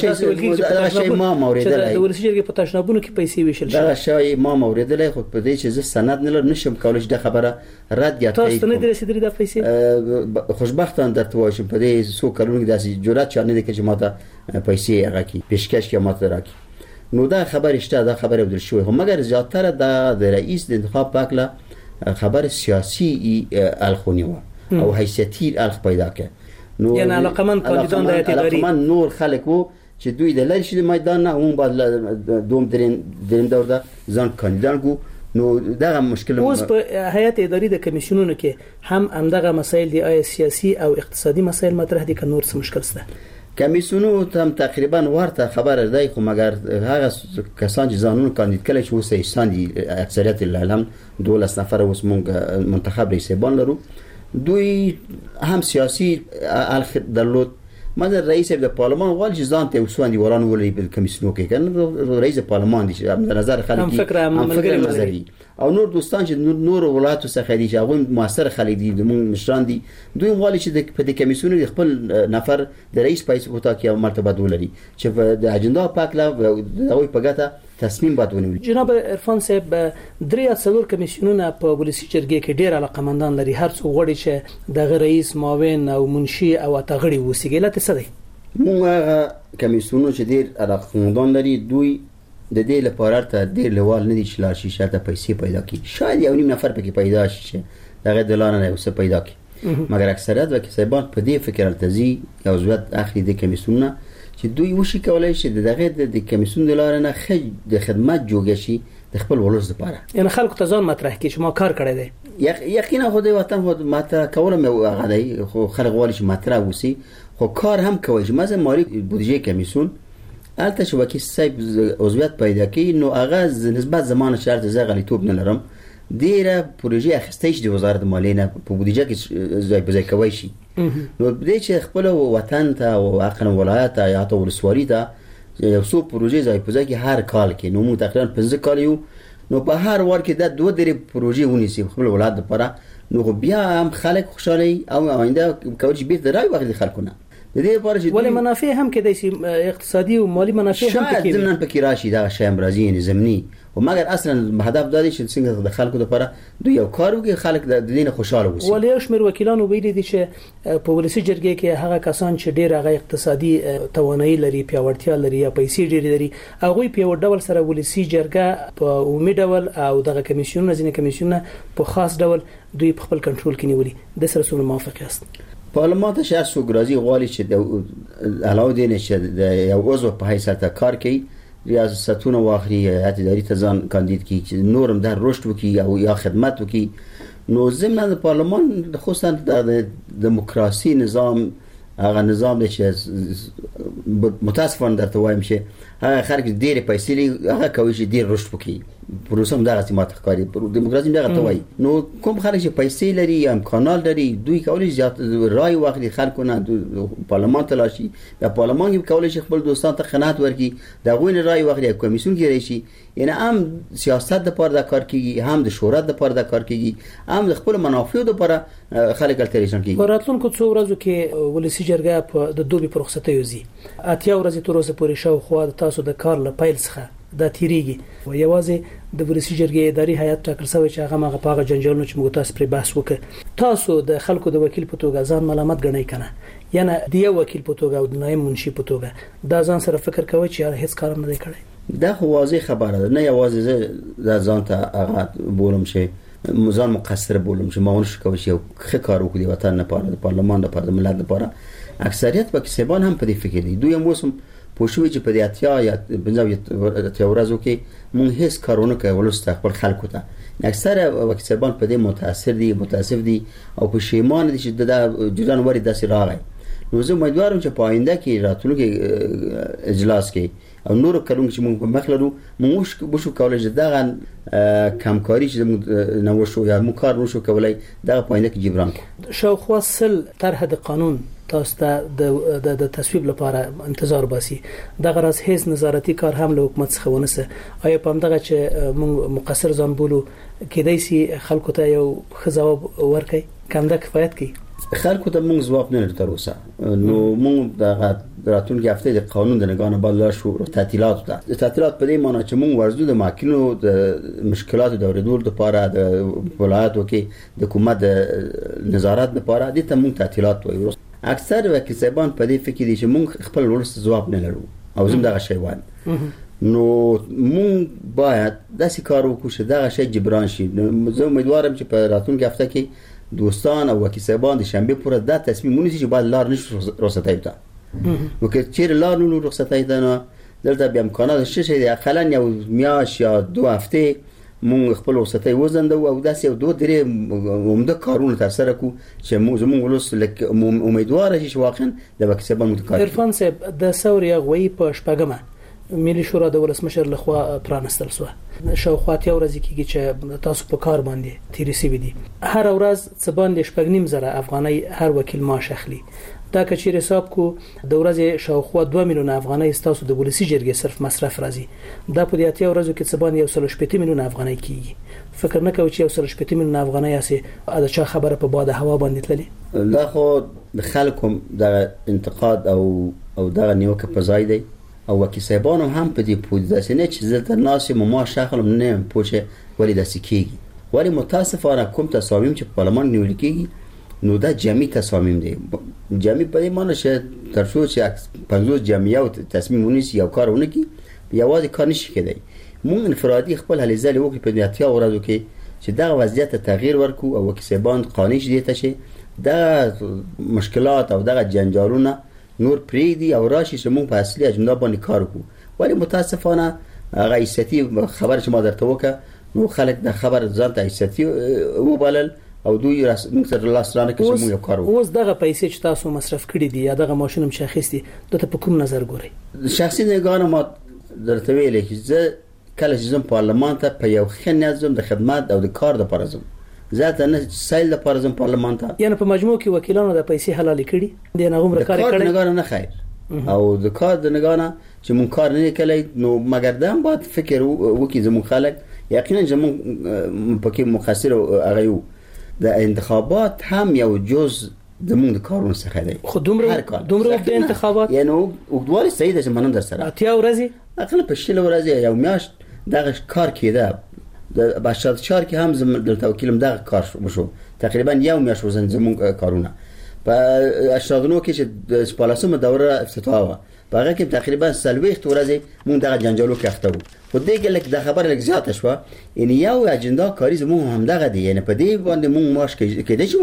شی ما موریدلای
د ولسی جرګې په تشنابونو کې پیسې ویشل شوي.
دا شی ما موریدلای خو په دې چې زه سند نه لرم نشم کولای د خبره رد یا
تاسو نه درسیدلی د پیسې
خوشبختانه درته وایم په دې سو کلونو کې داسې جرأت چا نه دی چې ماته پیسې هغه کی پیشکش کې ماته راکې. نو دا خبر شته دا خبره بدل شوی خو مګر زیاتره د رئیس د انتخاب پاکله خبر سیاسی الخونی و او حیثیتی الخ پیدا که
نو یعنی علاقمند کاندیدان د اعتباری
علاقمند نور خلک وو چې دوی د لری شي میدان نه اون بعد دوم دریم دور ده ځان کاندیدان کو نو دغه مشکل
اوس په هیئت اداري د کمیسیونونو کې هم همدغه مسایل دی آیا سیاسي او اقتصادي مسایل مطرح دي که نور څه مشکل شته؟
کمیسیونو هم تقریبا ورته خبره دی خو مګر هغه کسان چې ځانونه کاندید کړي چې اوس ایستان دي اکثریت العالم 12 نفر اوس مونږ منتخب رئیسان لرو دوی هم سیاسي الخ درلود. مثلا رئیس د پارلمان وال چې ځان ته وسوندي وران ولې په کمیسیونو کې کنه رئیس پارلمان دي چې نظر خلک هم فکر نظری او نور دوستان چې نور ولایتو څخه دي چې هغه موثر خلک دي د مشران دي دوی غواړي چې په دې کمیسیونو خپل نفر د رئیس پایس وتا کې مرتبه ولري چې د اجنډا پاکلا او په ګټه تصمیم باید ونیول.
جناب عرفان صاحب 3 کمیسیونونه په ولسی جرګې کې ډیر علاقمندان لري هر څو غوړي چې د رئیس معاون او منشي او اتغړي وسیګلت څه دی؟
موږ کمیسیونونه چې ډیر علاقمندان لري دوی د دې لپاره ته ډیر لوال نه دي چې لار شي شاته پیسې پیدا کړي شاید یو نیم نفر پکې پیدا شي دغه دلانه نه وسه پیدا کړي مګر اکثریت وکي سیبان په دې فکر التزي او زوات اخلي د کمیسیونونه چې دوی وشي کولای شي دغه د کمیسیون د لار نه د خدمت جوړ شي د خپل ولس لپاره
یعنی خلکو ته ځان مطرح کړي چې ما کار کړی دی
یقینا خو د وطن خو مطرح کولم هغه دی خو خلک غواړي چې مطرح وسی خو کار هم کوي چې مثلا مالی بودجه کمیسیون البته چې وکي صاحب عضویت پیدا کړي نو هغه نسبت زمانه شرط زغلی توپ نه لرم ډیره پروژې اخیستې چې د وزارت مالیه نه په بودجه کې ځای په ځای کوي شي نو دې چې خپل وطن ته او اقل ولایت یا ته ولسوالۍ ته یو څو پروژې ځای په ځای کې هر کال کې نو موږ تقریبا 15 کال یو نو په هر ور کې د 2 پروژې ونیسي خپل ولایت لپاره نو بیا هم خلک خوشاله او آینده کوي چې بیرته راي واخلي خلکونه د د دې لپاره چې
ولې منافع هم کېدای شي اقتصادي او مالی منافع هم
شاید
پکې
ضمن پکې راشي دا شی امراضي یعنی زمینی او مګر اصلا هدف دا دی چې څنګه د خلکو لپاره دوی یو کار وکړي خلک د دینه خوشاله وي.
ولې یو شمېر وکیلانو ویلي دي چې په ولسی جرګې کې هغه کسان چې ډېر هغه اقتصادي توانایي لري پیاوړتیا لري یا پیسې ډېر لري هغه په یو ډول سره ولسی جرګه په عمومي ډول او دغه کمیسیون ځینې کمیسیون په خاص ډول دوی په خپل کنټرول کې نیولي. د سره سره موافق یاست؟
پارلمان ته شخص وګرځي غواړي چې د علاوه دې چې د یو عضو په حیثیت کار کوي ریاستونه واخلي هیئت اداري ته ځان کاندید کړي چې نورم در رشد وکړي او یا خدمت وکړي. نو ضمن د پارلمان خصوصا د دموکراسي نظام هغه نظام دی چې متاسفانه درته وایم چې هغه خلک ډېر پیسې لري هغه کوي چې ډېر رشد وکړي. پروسه هم دغه سیمه ښکاري دموکراسي دغه ته وایي. نو کوم خلک چې پیسې لري یا امکانات لري دوی کولی زیات رای واخلي خلکو نه پارلمان ته لاشي یا پارلمان کې کولی شي خپل دوستان ته قناعت ورکړي دغه نه رای واخلي کمیسیون کې راشي یعنی هم سیاست د پاره د کار کوي هم د شورا د پاره د کار کوي هم د خپل منافع د پاره خلک الټریشن کوي.
راتلونکو څو ورځو کې ولسی جرګه په د دوبي پر رخصتۍ وزي اتیا ورځې تر اوسه پورې شاو خو تاسو د کار له پیل څخه د تیریږي او یوازې د ولسی جرګې اداري هیئت ټاکل شوی چې هغه مغه پاغه جنجالونه چې موږ تاسو پر بحث وکړ تاسو د خلکو د وکیل په توګه ځان ملامت ګڼئ کنه یعنی د یو وکیل په توګه او د نائب منشي په توګه دا ځان سره فکر کوي چې هیڅ کار نه دی کړی.
دا خو واضح خبره ده نه یوازې زه ځان ته هغه بولم چې ځان مقصر بولم چې ما ونه شو کوي یو ښه کار وکړي وطن لپاره د پارلمان لپاره د ملت لپاره. اکثریت پکې سبان هم په دې فکر دي. دوی موسم پوښوي چې په دې اتیا یا بنځاو ورځو کې مونږ هیڅ کارونه کوي ولست خپل خلکو ته اکثره وکیلان په دې متاسف دي او پښیمان دي چې د جوړان وری داسې راغی. نو زه امیدوارم چې په آینده کې راتلونکي اجلاس کې او نور کارونه چې موږ په مخ لرو موږ بشو کولای چې دغه کمکاري چې موږ نو شو یا موږ کار نشو کولای دغه په آینده کې جبران کو.
شاوخوا سل طرح د قانون تاسو ته د تصویب لپاره انتظار باسي دغه راز هیڅ نظارتي کار هم له حکومت څخه ونسه. آیا په همدغه چې موږ مقصر ځان بولو کېدای شي خلکو ته یو ښه ځواب ورکړي کم ده کفایت کوي؟
خلکو ته موږ ځواب نه لرو تر اوسه. نو موږ د راتلونکي هفته د قانون د نگاه نه بالا شو تعطیلات په دې معنی چې موږ ورزو د ماکینو د مشکلات د اوریدول لپاره د ولایتو کې د حکومت نظارت لپاره د تمون تعطیلات وایي. اکثر وکیلان په دې فکر دي چې موږ خپل ورس ځواب نه لرو او زم دغه شی وایم. نو موږ باید داسې کار وکړو چې دغه شی جبران شي. زه امیدوارم چې په راتلونکي هفته کې دوستان او وکیلان د شنبه پورې دا تصمیم ونیسي چې باید لار نشو رخصتای ته. نو که چیرې لار نو رخصتای ته نه دلته بیا امکانات شته چې اقلا یو میاش یا 2 هفته مونږ خپل رخصتای وزندو او داسې یو 2-3 عمده کارونه تر سره کو چې موږ ولوس لکه امیدوار شي واقعا د وکیلان متکار.
عرفان صاحب د ثوري غوي په شپږمه ملي شورا د ولسمشر لخوا پرانستل شو شاوخوا اتیا ورځې کېږي چې تاسو په کار باندې تیری سوي دي. هر ورځ څه باندې 8.5 زره افغانۍ هر وکیل معاش اخلي. دا کچیر حساب کو د ورځې شاوخوا 2 میلیون افغانۍ تاسو د ولسی جرګې صرف مصرف راځي. دا په دې اتیا ورځو کې څه باندې 1.8 میلیون افغانۍ کیږي. فکر نه کوي چې 1.8 میلیون افغانۍ اسه دا چا خبره په باد هوا باندې تللی.
دا خو د خلکو د انتقاد او دغه نیوکه په ځای دی او وکیلان هم په دې پوهې داسې نه چې زه تر ناسې ما شخصا نه پوهه ولی داسې کیږي. ولی متاسفانه کوم تصامیم چې پارلمان نیول کیږي نو دا جمعي تصامیم دي. جمعي په دې معنی چې تر څو چې 50 جمعیت او تصمیم ونیسي یو کارونه کی یوازې کار نشي کېدای. موږ انفرادي خپل هلې ځلې وکړو په دې اتیا ورځو کې چې دا وضعیت تغییر ورکو او وکیلان قانوني دي ته چې دا مشکلات او دغه جنجالونه نور پریدي او راشي چې موږ په اصلي اجندا باندې کار وکړو. ولی متاسفانه هغه ایستي خبر چې ما درته وکړه نو خلک د خبر ځان ته ایستي وبلل او دوی موږ سره لاس رانه کې چې موږ یو کار وکړو.
اوس دغه پیسې چې تاسو مصرف کړي دي یا دغه ماشینم شخصي دته په کوم نظر ګوري؟
شخصي نگاه ما درته ویل چې زه کله چې زم پارلمان ته په یو ښه نظم د خدمت او د کار د لپاره زم ذات نه سایل د لپاره زم پارلمان ته
یعنی په مجموع کې وکیلانو د پیسې حلال کړي د نغوم کار کړي
نگاه نه خیر او د کار د نگاه نه چې مون کار نه کړی نو مګر دا باید فکر وکړي زمون خلک یقینا زمون پکې مقصر هغه یو د انتخابات هم یو جز زمونږ د کارونو څخه دی.
خو دومره د انتخابات
یعنی وګدوالي صحیح ده چې منم در سره
اتیا ورځې
اقل په شل ورځې یو میاشت دغه کار کېده. د بشرت شهر کې هم زم د توکیلم دغه کار وشو تقریبا یو میاشت وزن زمونږ کارونه په اشرادونو کې چې د شپاړسمه دوره افتتاح و په هغه کې تقریبا 30 ورځې مونږ دغه جنجالو کې اخته وو. خو دې کې لکه د خبر لږ زیاته شوه یعنی یو اجندا کاری زمونږ هم دغه دی. یعنی په دې باندې مونږ ماش کېدای چې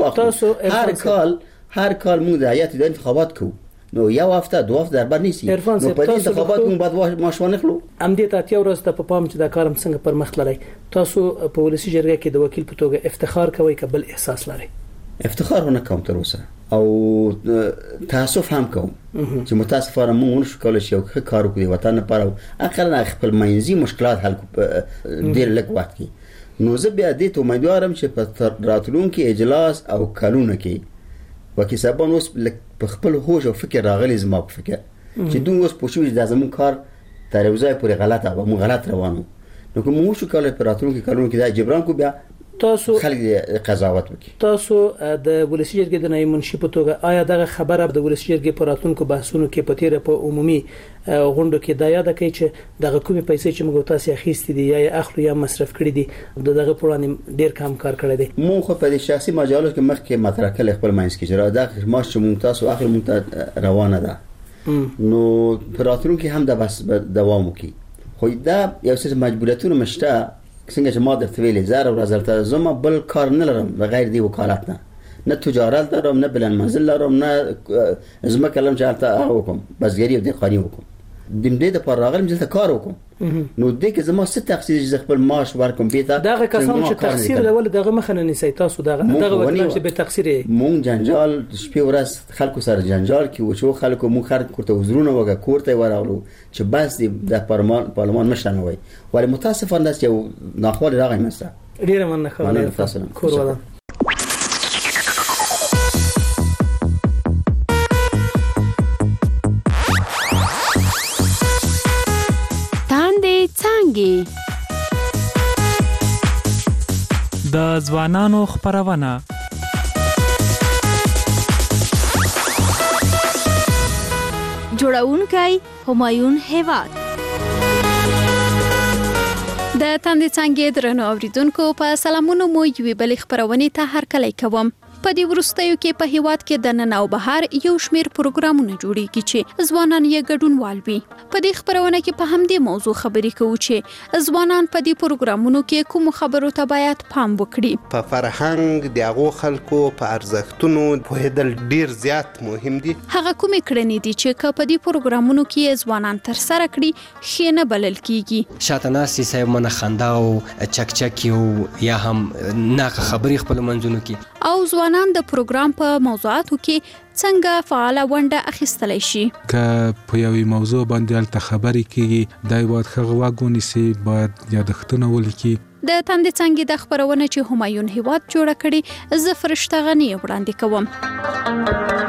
واخلو هر کال مونږ د هیئت د انتخابات کوو نو یو هفته دو هفته در بر نیسی نو په دې انتخابات مونږ باید ماش ونخلو.
ام دې ته اتیا ورځ ته په پام چې دا کارم څنګه پر مخ لري. تاسو په ولسی جرګه کې د وکیل په توګه افتخار کوئ که بل احساس لري؟
افتخار نه کوم تر اوسه او تاسف هم کوم چې متاسفانه مونږ نشو کولای شو ښه کار وکړو وطن لپاره اقل خپل منځي مشکلات حل ډیر لږ وخت کې. نو زه بیا دې ته امیدوارم چې په راتلونکي اجلاس او کلونه کې وکیل صاحبان اوس په خپل هوش او فکر راغلي زما په فکر چې دوی اوس پوښتنه د زمون کار تر یو ځای پورې غلطه او مو غلط روانو. نو کوم مو شو کولای په راتلونکي کلونه کې دا جبران کو بیا
تاسو
خلک قضاوت وکړي.
تاسو د ولسی جرګې د نایب منشي په توګه آیا دغه خبره د ولسی جرګې په راتلونکو بحثونو کې په تیره په عمومي غونډو کې دا یاد کړئ چې دغه کومې پیسې چې موږ تاسو اخیستې دي یا اخلو یا مصرف کړې دي دغه پرانی ډیر کم کار کړی دی.
مو خو په شخصي مجالو کې مخکې مطرح کړل خپل ماینس کې چې دا ماش چې مونږ تاسو اخر مونږ روانه ده نو په راتلونکو کې هم دا بس دوام وکړي. خو دا یو څه مجبوریتونه مشته څنګه چې ما درته ویلې زار او رزلته زما بل کار نه لرم بغیر دی وکالت نه تجارت لرم نه بلند منزل لرم نه زما کلم چالتہ وکم بسګری او دقانی وکم دیم دې د پر راغلم چې کار وکم نو دې کې زما ست تخصیص ز خپل معاش ورکم پیته
دغه کسان چې تقصیر لول دغه مخنه نسی تاسو دغه وکیل چې به تقصیر
مونږ جنجال شپې ورځ خلکو سره جنجال کې وشو خلکو مونږ خرد کوته وزرونه وګه کوړته ورغلو چې بس د پارلمان مشان وای ولی متاسفانه چې ناخوال راغی مسه
ډیر مننه خبره کور ولا
د ځوانانو خبرونه
جوړونکی همایون هیواد د تاندې څنګه درنو اوریدونکو په سلامونو مو یوې بل خبرونه ته هرکلی کوم. په دې ورستیو کې په هیواد کې د نن او بهار یو شمیر پروګرامونه جوړیږي چې ځوانان یې ګډونوال وي. په دې خبرونه کې په همدې موضوع خبرې کوو چې ځوانان په دې پروګرامونو کې کوم خبرو ته باید پام وکړي.
په فرهنګ د هغو خلکو په ارزښتونو پوهېدل ډیر زیات مهم دي.
هغه کومې کړنې دي چې په دې پروګرامونو کې ځوانان تر سره کړي ښه نه بلل کیږي.
شاته ناسي صاحب منه خندا او چکچکی او یا هم ناقه خبرې خپل منځونو کې
او ځوانان د پروګرام په موضوعاتو کې څنګه فعال ونډه اخیستلی شي.
که په یوې موضوع باندې الته خبرې کیږي دا باید ښه غوږ ونیسي باید یادښتونه ولیکي.
د تاندې څنګه د خبرونه چې همایون هیواد جوړه کړي زه فرشته غنی وړاندې کوم.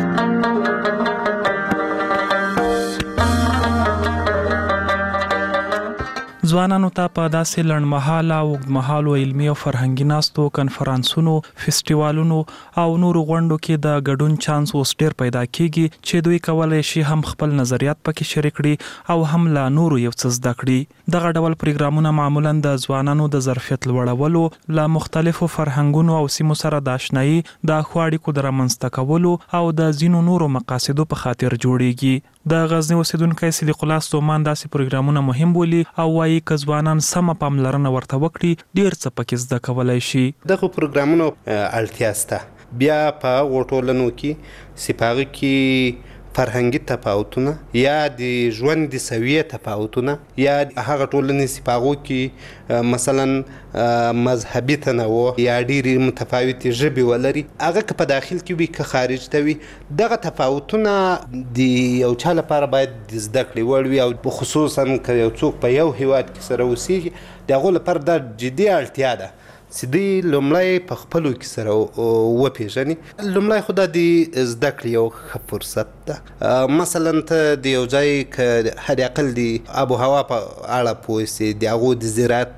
ځوانانو ته په داسې لړمحاله او اوږدمهالو علمي او فرهنګي ناستو کنفرانسونو فیسټیوالونو او نورو غونډو کې د ګډون چانس اوس ډیر پیدا کیږي چې دوی کولای شي هم خپل نظریات پکې شریک کړي او هم لا نورو یو څه زده کړي. دغه ډول پروګرامونه معمولا د ځوانانو د ظرفیت لوړولو له مختلفو فرهنګونو او سیمو سره د آشنایي د اړیکو د رامنځته کولو او د ځینو نورو مقاصدو په خاطر جوړیږي. د غزنی اوسیدونکو صدیق الله سومان داسې پروګرامونه مهم بولي او وايي ک ځوانان سم پاملرنه ورته وکړي ډیر څه پکې زده کولای شي.
دغه پروګرامونو اړتیا شته بیا په وټولنو کې سپاغه کې فرهنګي تفاوتونه یا د ژوند د سویه تفاوتونه یا هغه ټولنې سپاغو کې مثلا مذهبي تنوع یا ډېری متفاوتې ژبې ولري هغه که په داخل کې وي که خارج ته وي دغه تفاوتونه د یو چا لپاره باید د زده کړې وړ وي او خصوصا که یو څوک په یو هیواد کې سره اوسېږي د هغو لپاره دا جدي اړتیا ده چې دوی لومړی په خپلو کې سره وپېژني. لومړی خو دا د زده کړې یو ښه فرصت ده. مثلا ته د یو ځای که حد اقل د آب و هوا په اړه پوه سې د هغو د زراعت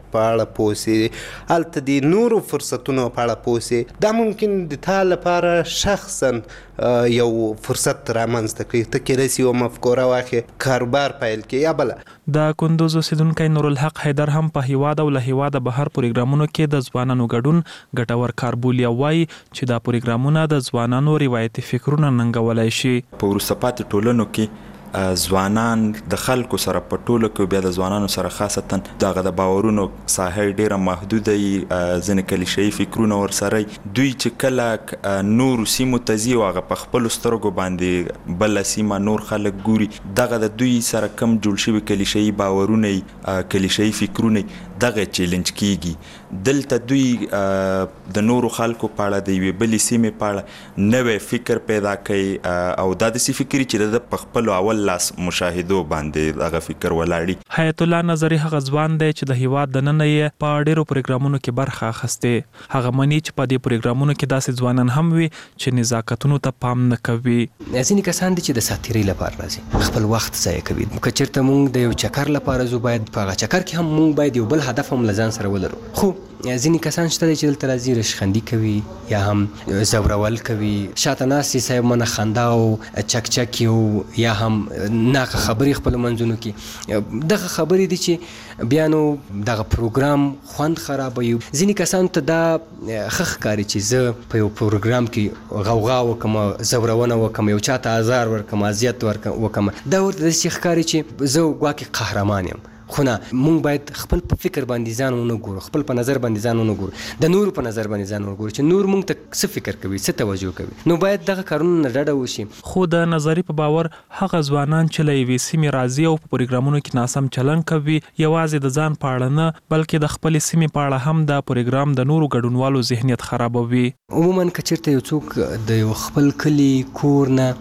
په اړه پوه سي، هلته د نورو فرصتونو په اړه پوه سي. دا ممکن د تا لپاره شخصا یو فرصت رامنځته کړي، ته کېدای سي یوه مفکوره واخلې، کاروبار پیل کړي یا بله.
د کندوز اوسیدونکی نورالحق حیدر هم په هیواد او له هیواده بهر پروګرامونو کې د ځوانانو ګډون ګټور کار بولي او وایي چې دا پروګرامونه د ځوانانو روایتي فکرونه ننګولی شي.
په وروسته پاتې ټولنو کې ځوانان د خلکو سره په ټولو کې، بیا د ځوانانو سره خاصتا دغه د باورونو ساحه ډیره محدوده وي، ځینې کلیشه‌ایي فکرونه ورسره دوی چې کله نورو سیمو ته ځي او هغه په خپلو سترګو باندې بله سیمه نور خلک ګوري، دغه د دوی سره کم جوړ شوي کلیشه‌ایي باورونه کلیشه‌ایي فکرونه دغه چیلنج کیږي. دلته دوی د نورو خلکو په اړه د یوې بلې سیمې په اړه نوی فکر پیدا کوي او دا داسې فکر چې د په خپلو اول لاس مشاهدو باندې هغه فکر ولاړي.
حیات الله نظری هغه ځوان دی چې د هیواد دننه یې په ډیرو پروګرامونو کې برخه اخیستې. هغه مني چې په دې پروګرامونو کې داسې ځوانان هم وي چې نزاکتونو ته پام نه کوي.
ځینې کسان دي چې د ساتیرۍ لپاره راځي، خپل وخت ضایع کوي. که چېرته موږ د یو چکر لپاره ځو، باید په هغه چکر کې هم موږ باید یو بل هدف هم له ځان سره ولرو. خو ځینې کسان شته دي چې دلته راځي رشخندي کوي یا هم زورول کوي، شاته ناست دي صاحب منه خندا او چکچکي او یا هم ناقه خبرې خپل منځونو کې. دغه خبرې دي چې بیا نو دغه پروګرام خوند خرابوي. ځینې کسانو ته دا ښه ښکاري چې زه په یو پروګرام کې غوغا وکم، زورونه وکم، یو چاته ازار ورکم، اذیت وکم. دا ورته داسې ښکاري چې زه ګواکې قهرمان یم. خو نه، مونږ باید خپل په فکر باندې ځان ونه ګورو، خپل په نظر باندې ځان ونه ګورو، د نورو په نظر باندې ځان ونه ګورو چې نور مونږ ته څه فکر کوي، څه توجه کوي. نو باید دغه کارونه نه ډډه وشي.
خو د نظری په باور هغه ځوانان چې له یوې سیمې راځي او په پروګرامونو کې ناسم چلند کوي، یوازې د ځان په اړه نه بلکې د خپلې سیمې په اړه هم د پروګرام د نورو ګډونوالو ذهنیت خرابوي.
عموما که چېرته یو څوک د یو خپل کلي کور نه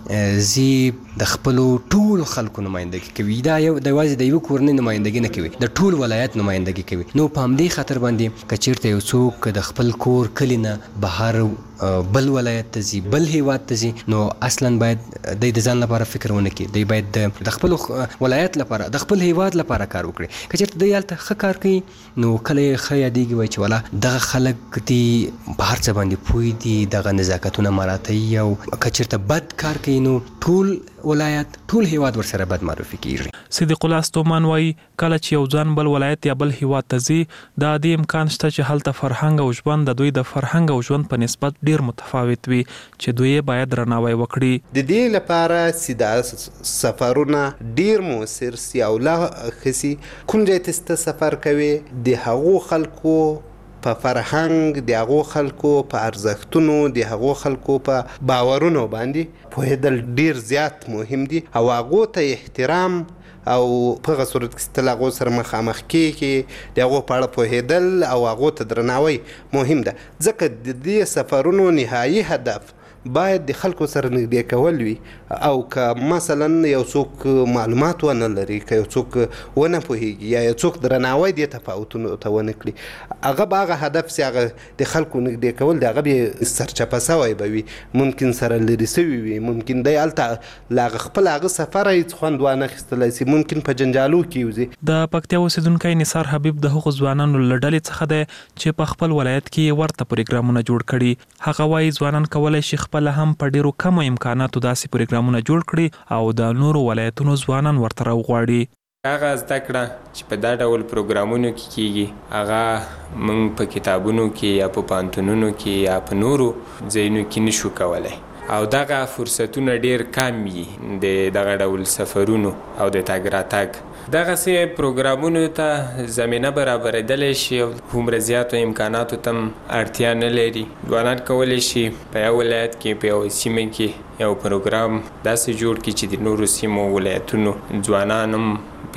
زی د خپلو ټولو خلکو نمایندګي کوي، دا یو د یوازې د یوه کورنۍ نمایندګي نه کوي، د ټول ولایت نمایندګي کوي. نو په همدې خاطر باندې که چېرته یو څوک د خپل کور کلي نه بهر بل ولایت ته ځي، بل هیواد ته ځي، نو اصلا باید د ځان لپاره فکر ونه کړي. دوی باید د خپل ولایت لپاره، د خپل هیواد لپاره کار وکړي. که چېرته دوی هلته ښه کار کوي، نو کله یې ښه یادېږي، وایي چې والا دغه خلک دي په هر څه باندې پوه دي، دغه نزاکتونه مراعتوي. او که چېرته بد کار کوي، نو ټول ولایت، ټول هیواد ورسره بد معرفي کیږي.
صدیق الله ستومان وایي کله چې یو ځان بل ولایت یا بل هیواد ته ځي، دا د امکان شته چې هلته فرهنګ او ژوند د دوی د فرهنګ او ژوند په نسبت ډیر متفاوت وي چې دوی باید درناوی وکړي.
د دې لپاره سیده سفرونه ډیر موثر سي او لا خسي. کوم ځای ته سفر کوي، د هغو خلکو په فرهنګ، د هغو خلکو په ارزښتونو، د هغو خلکو په باورونو باندې پوهېدل ډیر زیات مهم دي او هغو ته احترام او په هغه صورت کې ستل هغو سره مخامخ کېږي، د هغو په اړه پوهېدل او هغو ته درناوی مهم ده. ځکه د دې سفرونو نهایي هدف باید د خلکو سره نږدې کول وي. او که مثلا یو څوک معلومات ونه لري، که یو څوک ونه پوهېږي یا یو څوک درناوی دې تفاوتونو ته ونه کړي، هغه به هغه هدف سي، هغه د خلکو نږدې کول د هغه به سرچپه سوی به وي، ممکن سره لرې سوي وي، ممکن دی هلته له هغه خپل هغه سفره هېڅ خوند وانه اخیستلی سي، ممکن په جنجالو کې وځي.
د پکتیا اوسیدونکی نثار حبیب د هغو ځوانانو له ډلې څخه دی چې په خپل ولایت کې ورته پروګرامونه جوړ کړي. هغه وایي ځوانان کولی شي خپله هم په ډیرو کمو امکاناتو داسې پروګرامونه جوړ کړي او د نورو ولایتونو ځوانان ورته راوغواړي.
هغه زده کړه چې په دا ډول پروګرامونو کې کیږي، هغه موږ په کتابونو کې یا په پوهنتونونو کې یا په نورو ځایونو کې نشو کولی. او دغه فرصتونه ډیر کم وي د دغه ډول سفرونو او د تګ راتګ. دغسې پروګرامونو ته زمینه برابرېدلی شي او هومره زیاتو امکاناتو ته هم اړتیا نه لري. ځوانان کولی شي په یو ولایت کې، په یو سیمه کې یو پروګرام داسې جوړ کړي چې د نورو سیمو ولایتونو ځوانان هم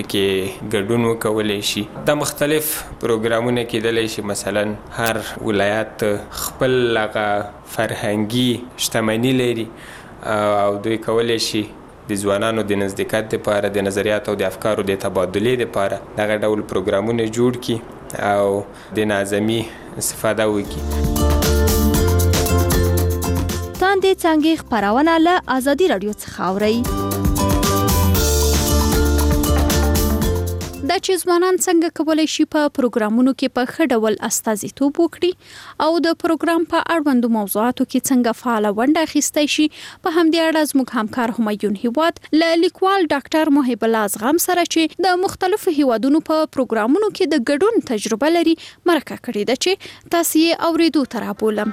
پکې ګډون وکولی شي. دا مختلف پروګرامونه کېدلی شي، مثلا هر ولایت خپل هغه فرهنګي شتمني لري او دوی کولی شي د ځوانانو د نزدېکت دپاره، د نظریاتو او د افکارو د تبادلې دپاره دغه ډول پروګرامونه جوړ کړي او د نظمي استفاده وکړي.
تاندې څانګې خپرونه له ازادي راډیو څخه اورئ. دا چې ځوانان څنګه کولای شي په پروګرامونو کې په ښه ډول استازیتوب وکړي او د پروګرام په اړوندو موضوعاتو کې څنګه فعال ونډه اخیستی شي. په همدې اړه زموږ همکار همایون هیواد له لیکوال ډاکټر محب الله ازغم سره چې د مختلفو هیوادونو په پروګرامونو کې د ګډون تجربه لري مرکه کړې ده چې تاسو یې اوریدو ته رابولم.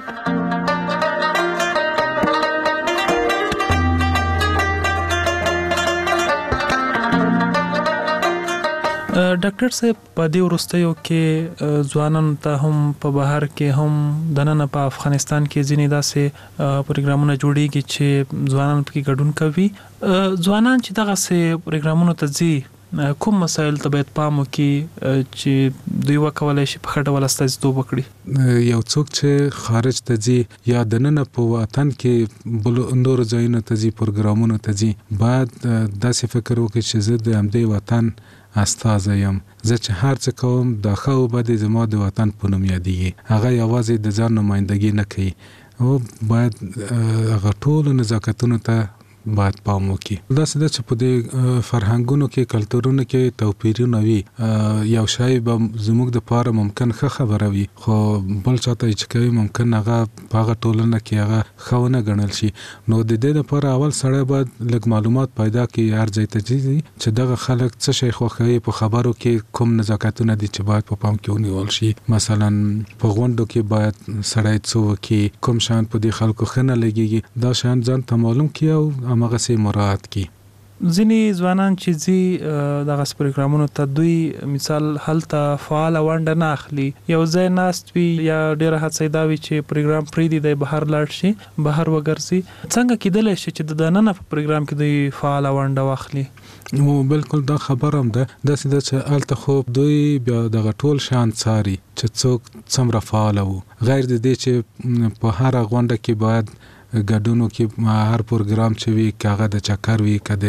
ډاکټر صاحب په دې وروستیو کې ځوانانو ته هم په بهر کې هم دننه په افغانستان کې ځینې داسې پروګرامونه جوړیږي چې ځوانان پکې ګډون کوي. ځوانان چې دغه سه پروګرامونو ته ځي کوم مسایل ته باید پام وکړي چې دوی وکولای شي په خټه ول استازیتوب وکړي؟
یو څوک چې خارج ته ځي یا دننه په وطن کې بل نور ځایونو ته ځي پروګرامونو ته ځي باید داسې فکر وکړي چې زه د همدې وطن استازی یم. زه چې هر څه کوم دا خو به زما د وطن په نوم یادېږي. هغه یوازې د ځان نمائندګي نه کوي او باید هغه ټول نزاکتونو ته باید پام وکړي. دا څه چې په دې فرهنګونو کې کلتورونو کې توپیرونه وي یو شی به زموږ د پاره ممکن ښه خبره وي خو بل چاته چې کوي ممکن هغه په هغه ټولنه کې هغه خونه ګڼل شي. نو د دې لپاره اول سړی باید لږ معلومات پیدا کړي هر ځای ته چې دغه خلک څه شي خوښوي په خبرو کې کوم نزاکتونه دي چې باید په پام کې ونیول شي. مثلا په غونډو کې باید سړی څه وکړي کوم شان په دې خلکو خنه لګيږي دا شان ځان ته معلوم کړي او همغه سي مراعات کی.
ځینې ځوانان چې زی دغه پروګرامونو ته دوی مثال هلته فعال ونډه نه اخلي یو ځای ناست وي یا ډیره هڅه دا وي چې پروګرام پریدي د بهر لاړ شي بهر وګرځي څنګه کېدلی شي چې د نن په پروګرام کې دوی فعال ونډه واخلي؟
نو بالکل دا خبر هم ده داسې ده چې الته خو دوی بیا دغه ټول شان څاري چې څوک څومره فعال وو غیر د دې چې په هر غونډه کې باید ګډونو کې هر پروګرام چې وي کاغه د چکر وي کده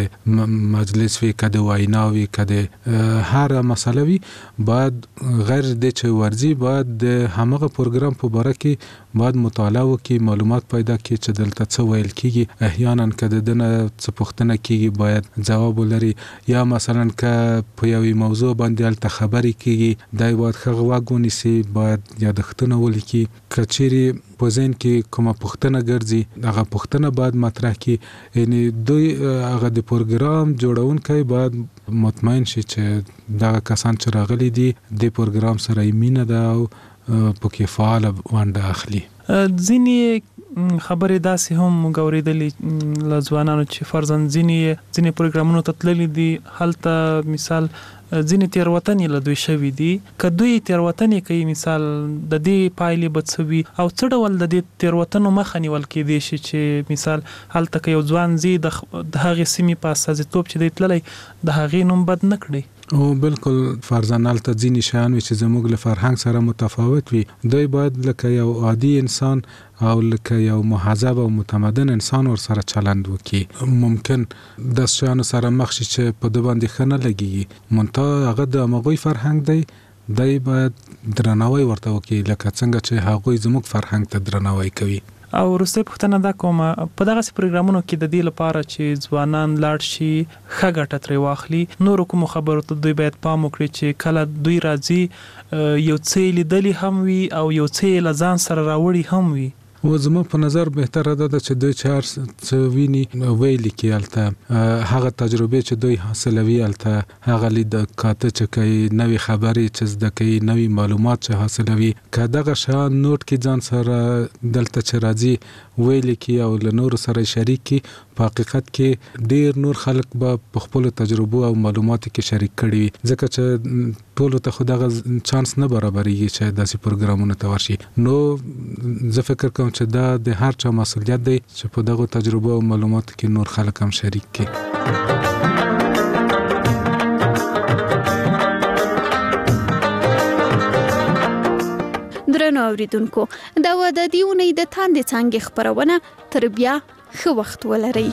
مجلس وي کده وینا وي کده هر مسله وي باید غیر د چې ورزي باید د همغه پروګرام په باره کې باید مطالعه وکړي معلومات پیدا کړي چې دلته څه ویل کیږي احیانا کده دنه څه پوښتنه کیږي باید جواب ولري یا مثلا ک په یوې موضوع باندې الته خبرې کیږي دای باید هغه واګونی سي باید یادښتونه ولیکي کچيري په ځین کې کومه پوښتنه ګرځي هغه پوښتنه باید مطرح کړي یعنی دوی هغه د پروګرام جوړونکي باید مطمئن شي چې دا کسان چې راغلي دي د پروګرام سره مینه ده او پکې فعال ونډه اخلي.
ځینې خبرې داسې هم غوړېدلې لځوانانو چې فرضاً ځینې پروګرامونو ته تللي دي هلته مثال ځینې تیروتنې له دوی شوي دي که دوی تیروتنې کوي مثال د دې پایلې به څه وي او څه ډول د دې تیروتنو مخه نیول کېدی شي چې مثال هلته که یو ځوان زی د هغې سیمې په استازیتوب چې دی تللی د هغې نوم بد نه کړي؟
او بالکل فرضاً الته ځینې شیان وي چې زموږ له فرهنګ سره متفاوت وي دوی باید لکه یو عادي انسان او لکه یو مهذب او متمدن انسان ور سره چلند وکي ممکن د شیانو سره مخ شي چې په د باندې خنه لګي مونته هغه د مغوي فرهنګ دی باید درناوی ورته وکي لکه څنګه چې هغه زموږ فرهنګ ته درناوی کوي.
او وروسته پوښتنه دا کومه په دغه پروګرامونو کې د دې لپاره چې ځوانان لاړ شي ښه ګټه ترې واخلي نور کوم خبرو ته دوی باید پام وکړي چې کله دوی راځي یو څه لیدلی هم وي او یو څه لزان سره راوړي هم وي.
و زما په نظر بهتره ده چې دوی چار څه ویني ویل کېالته هغه تجربه چې دوی حاصلوي الته هغه لید کاته چې کوي نوې خبرې چې زده کوي نوې معلومات چې حاصلوي کداغه شان نوٹ کې ځان سره دلته چې راځي ویل کې او له نور سره شریک کی په حقیقت کې ډیر نور خلک به په خپل تجربه او معلوماتو کې شریک کړي ځکه چې ټول ته خدغه چانس نه برابرېږي چې داسې پروګرامونه ته ورشي. نو زه فکر کوم چې دا د هر چا مسؤلیت دی چې په دغه تجربه او معلوماتو کې نور خلک هم شریک کړي.
درنو اوریدونکو دا و د دیونې د تاندې څنګه خبرونه تر بیا ښه وخت ولرئ.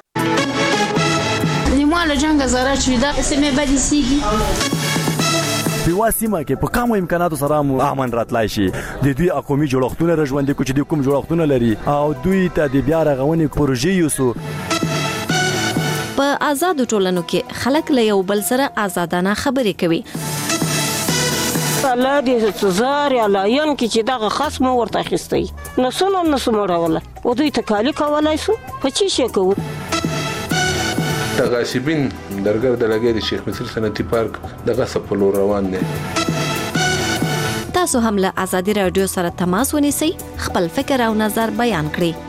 Le janga zara chida se me badisigi په واسمه کې په کوم امکاناتو سره امن راتلای شي د دوی قومي جوړښتونه رژوندې کوچ د کوم جوړښتونه لري او دوی ته د بیا رغونې پروژې یوسو.
په آزاد ټولنو کې خلک له یو بل سره آزادانه خبرې کوي.
الله دې زار یا لاین کې چې دغه خصم ورته اخیستی نو څنګه نسو مړوله او دوی ته کالی کولای سو په چی شي کوو.
تغاشبین درګر د لګي د شیخ مصر صنعتي پارک دغه سپلو روان دي.
تاسو هم له ازادي رادیو سره تماس ونیسئ، خپل فکر او نظر بیان کړئ.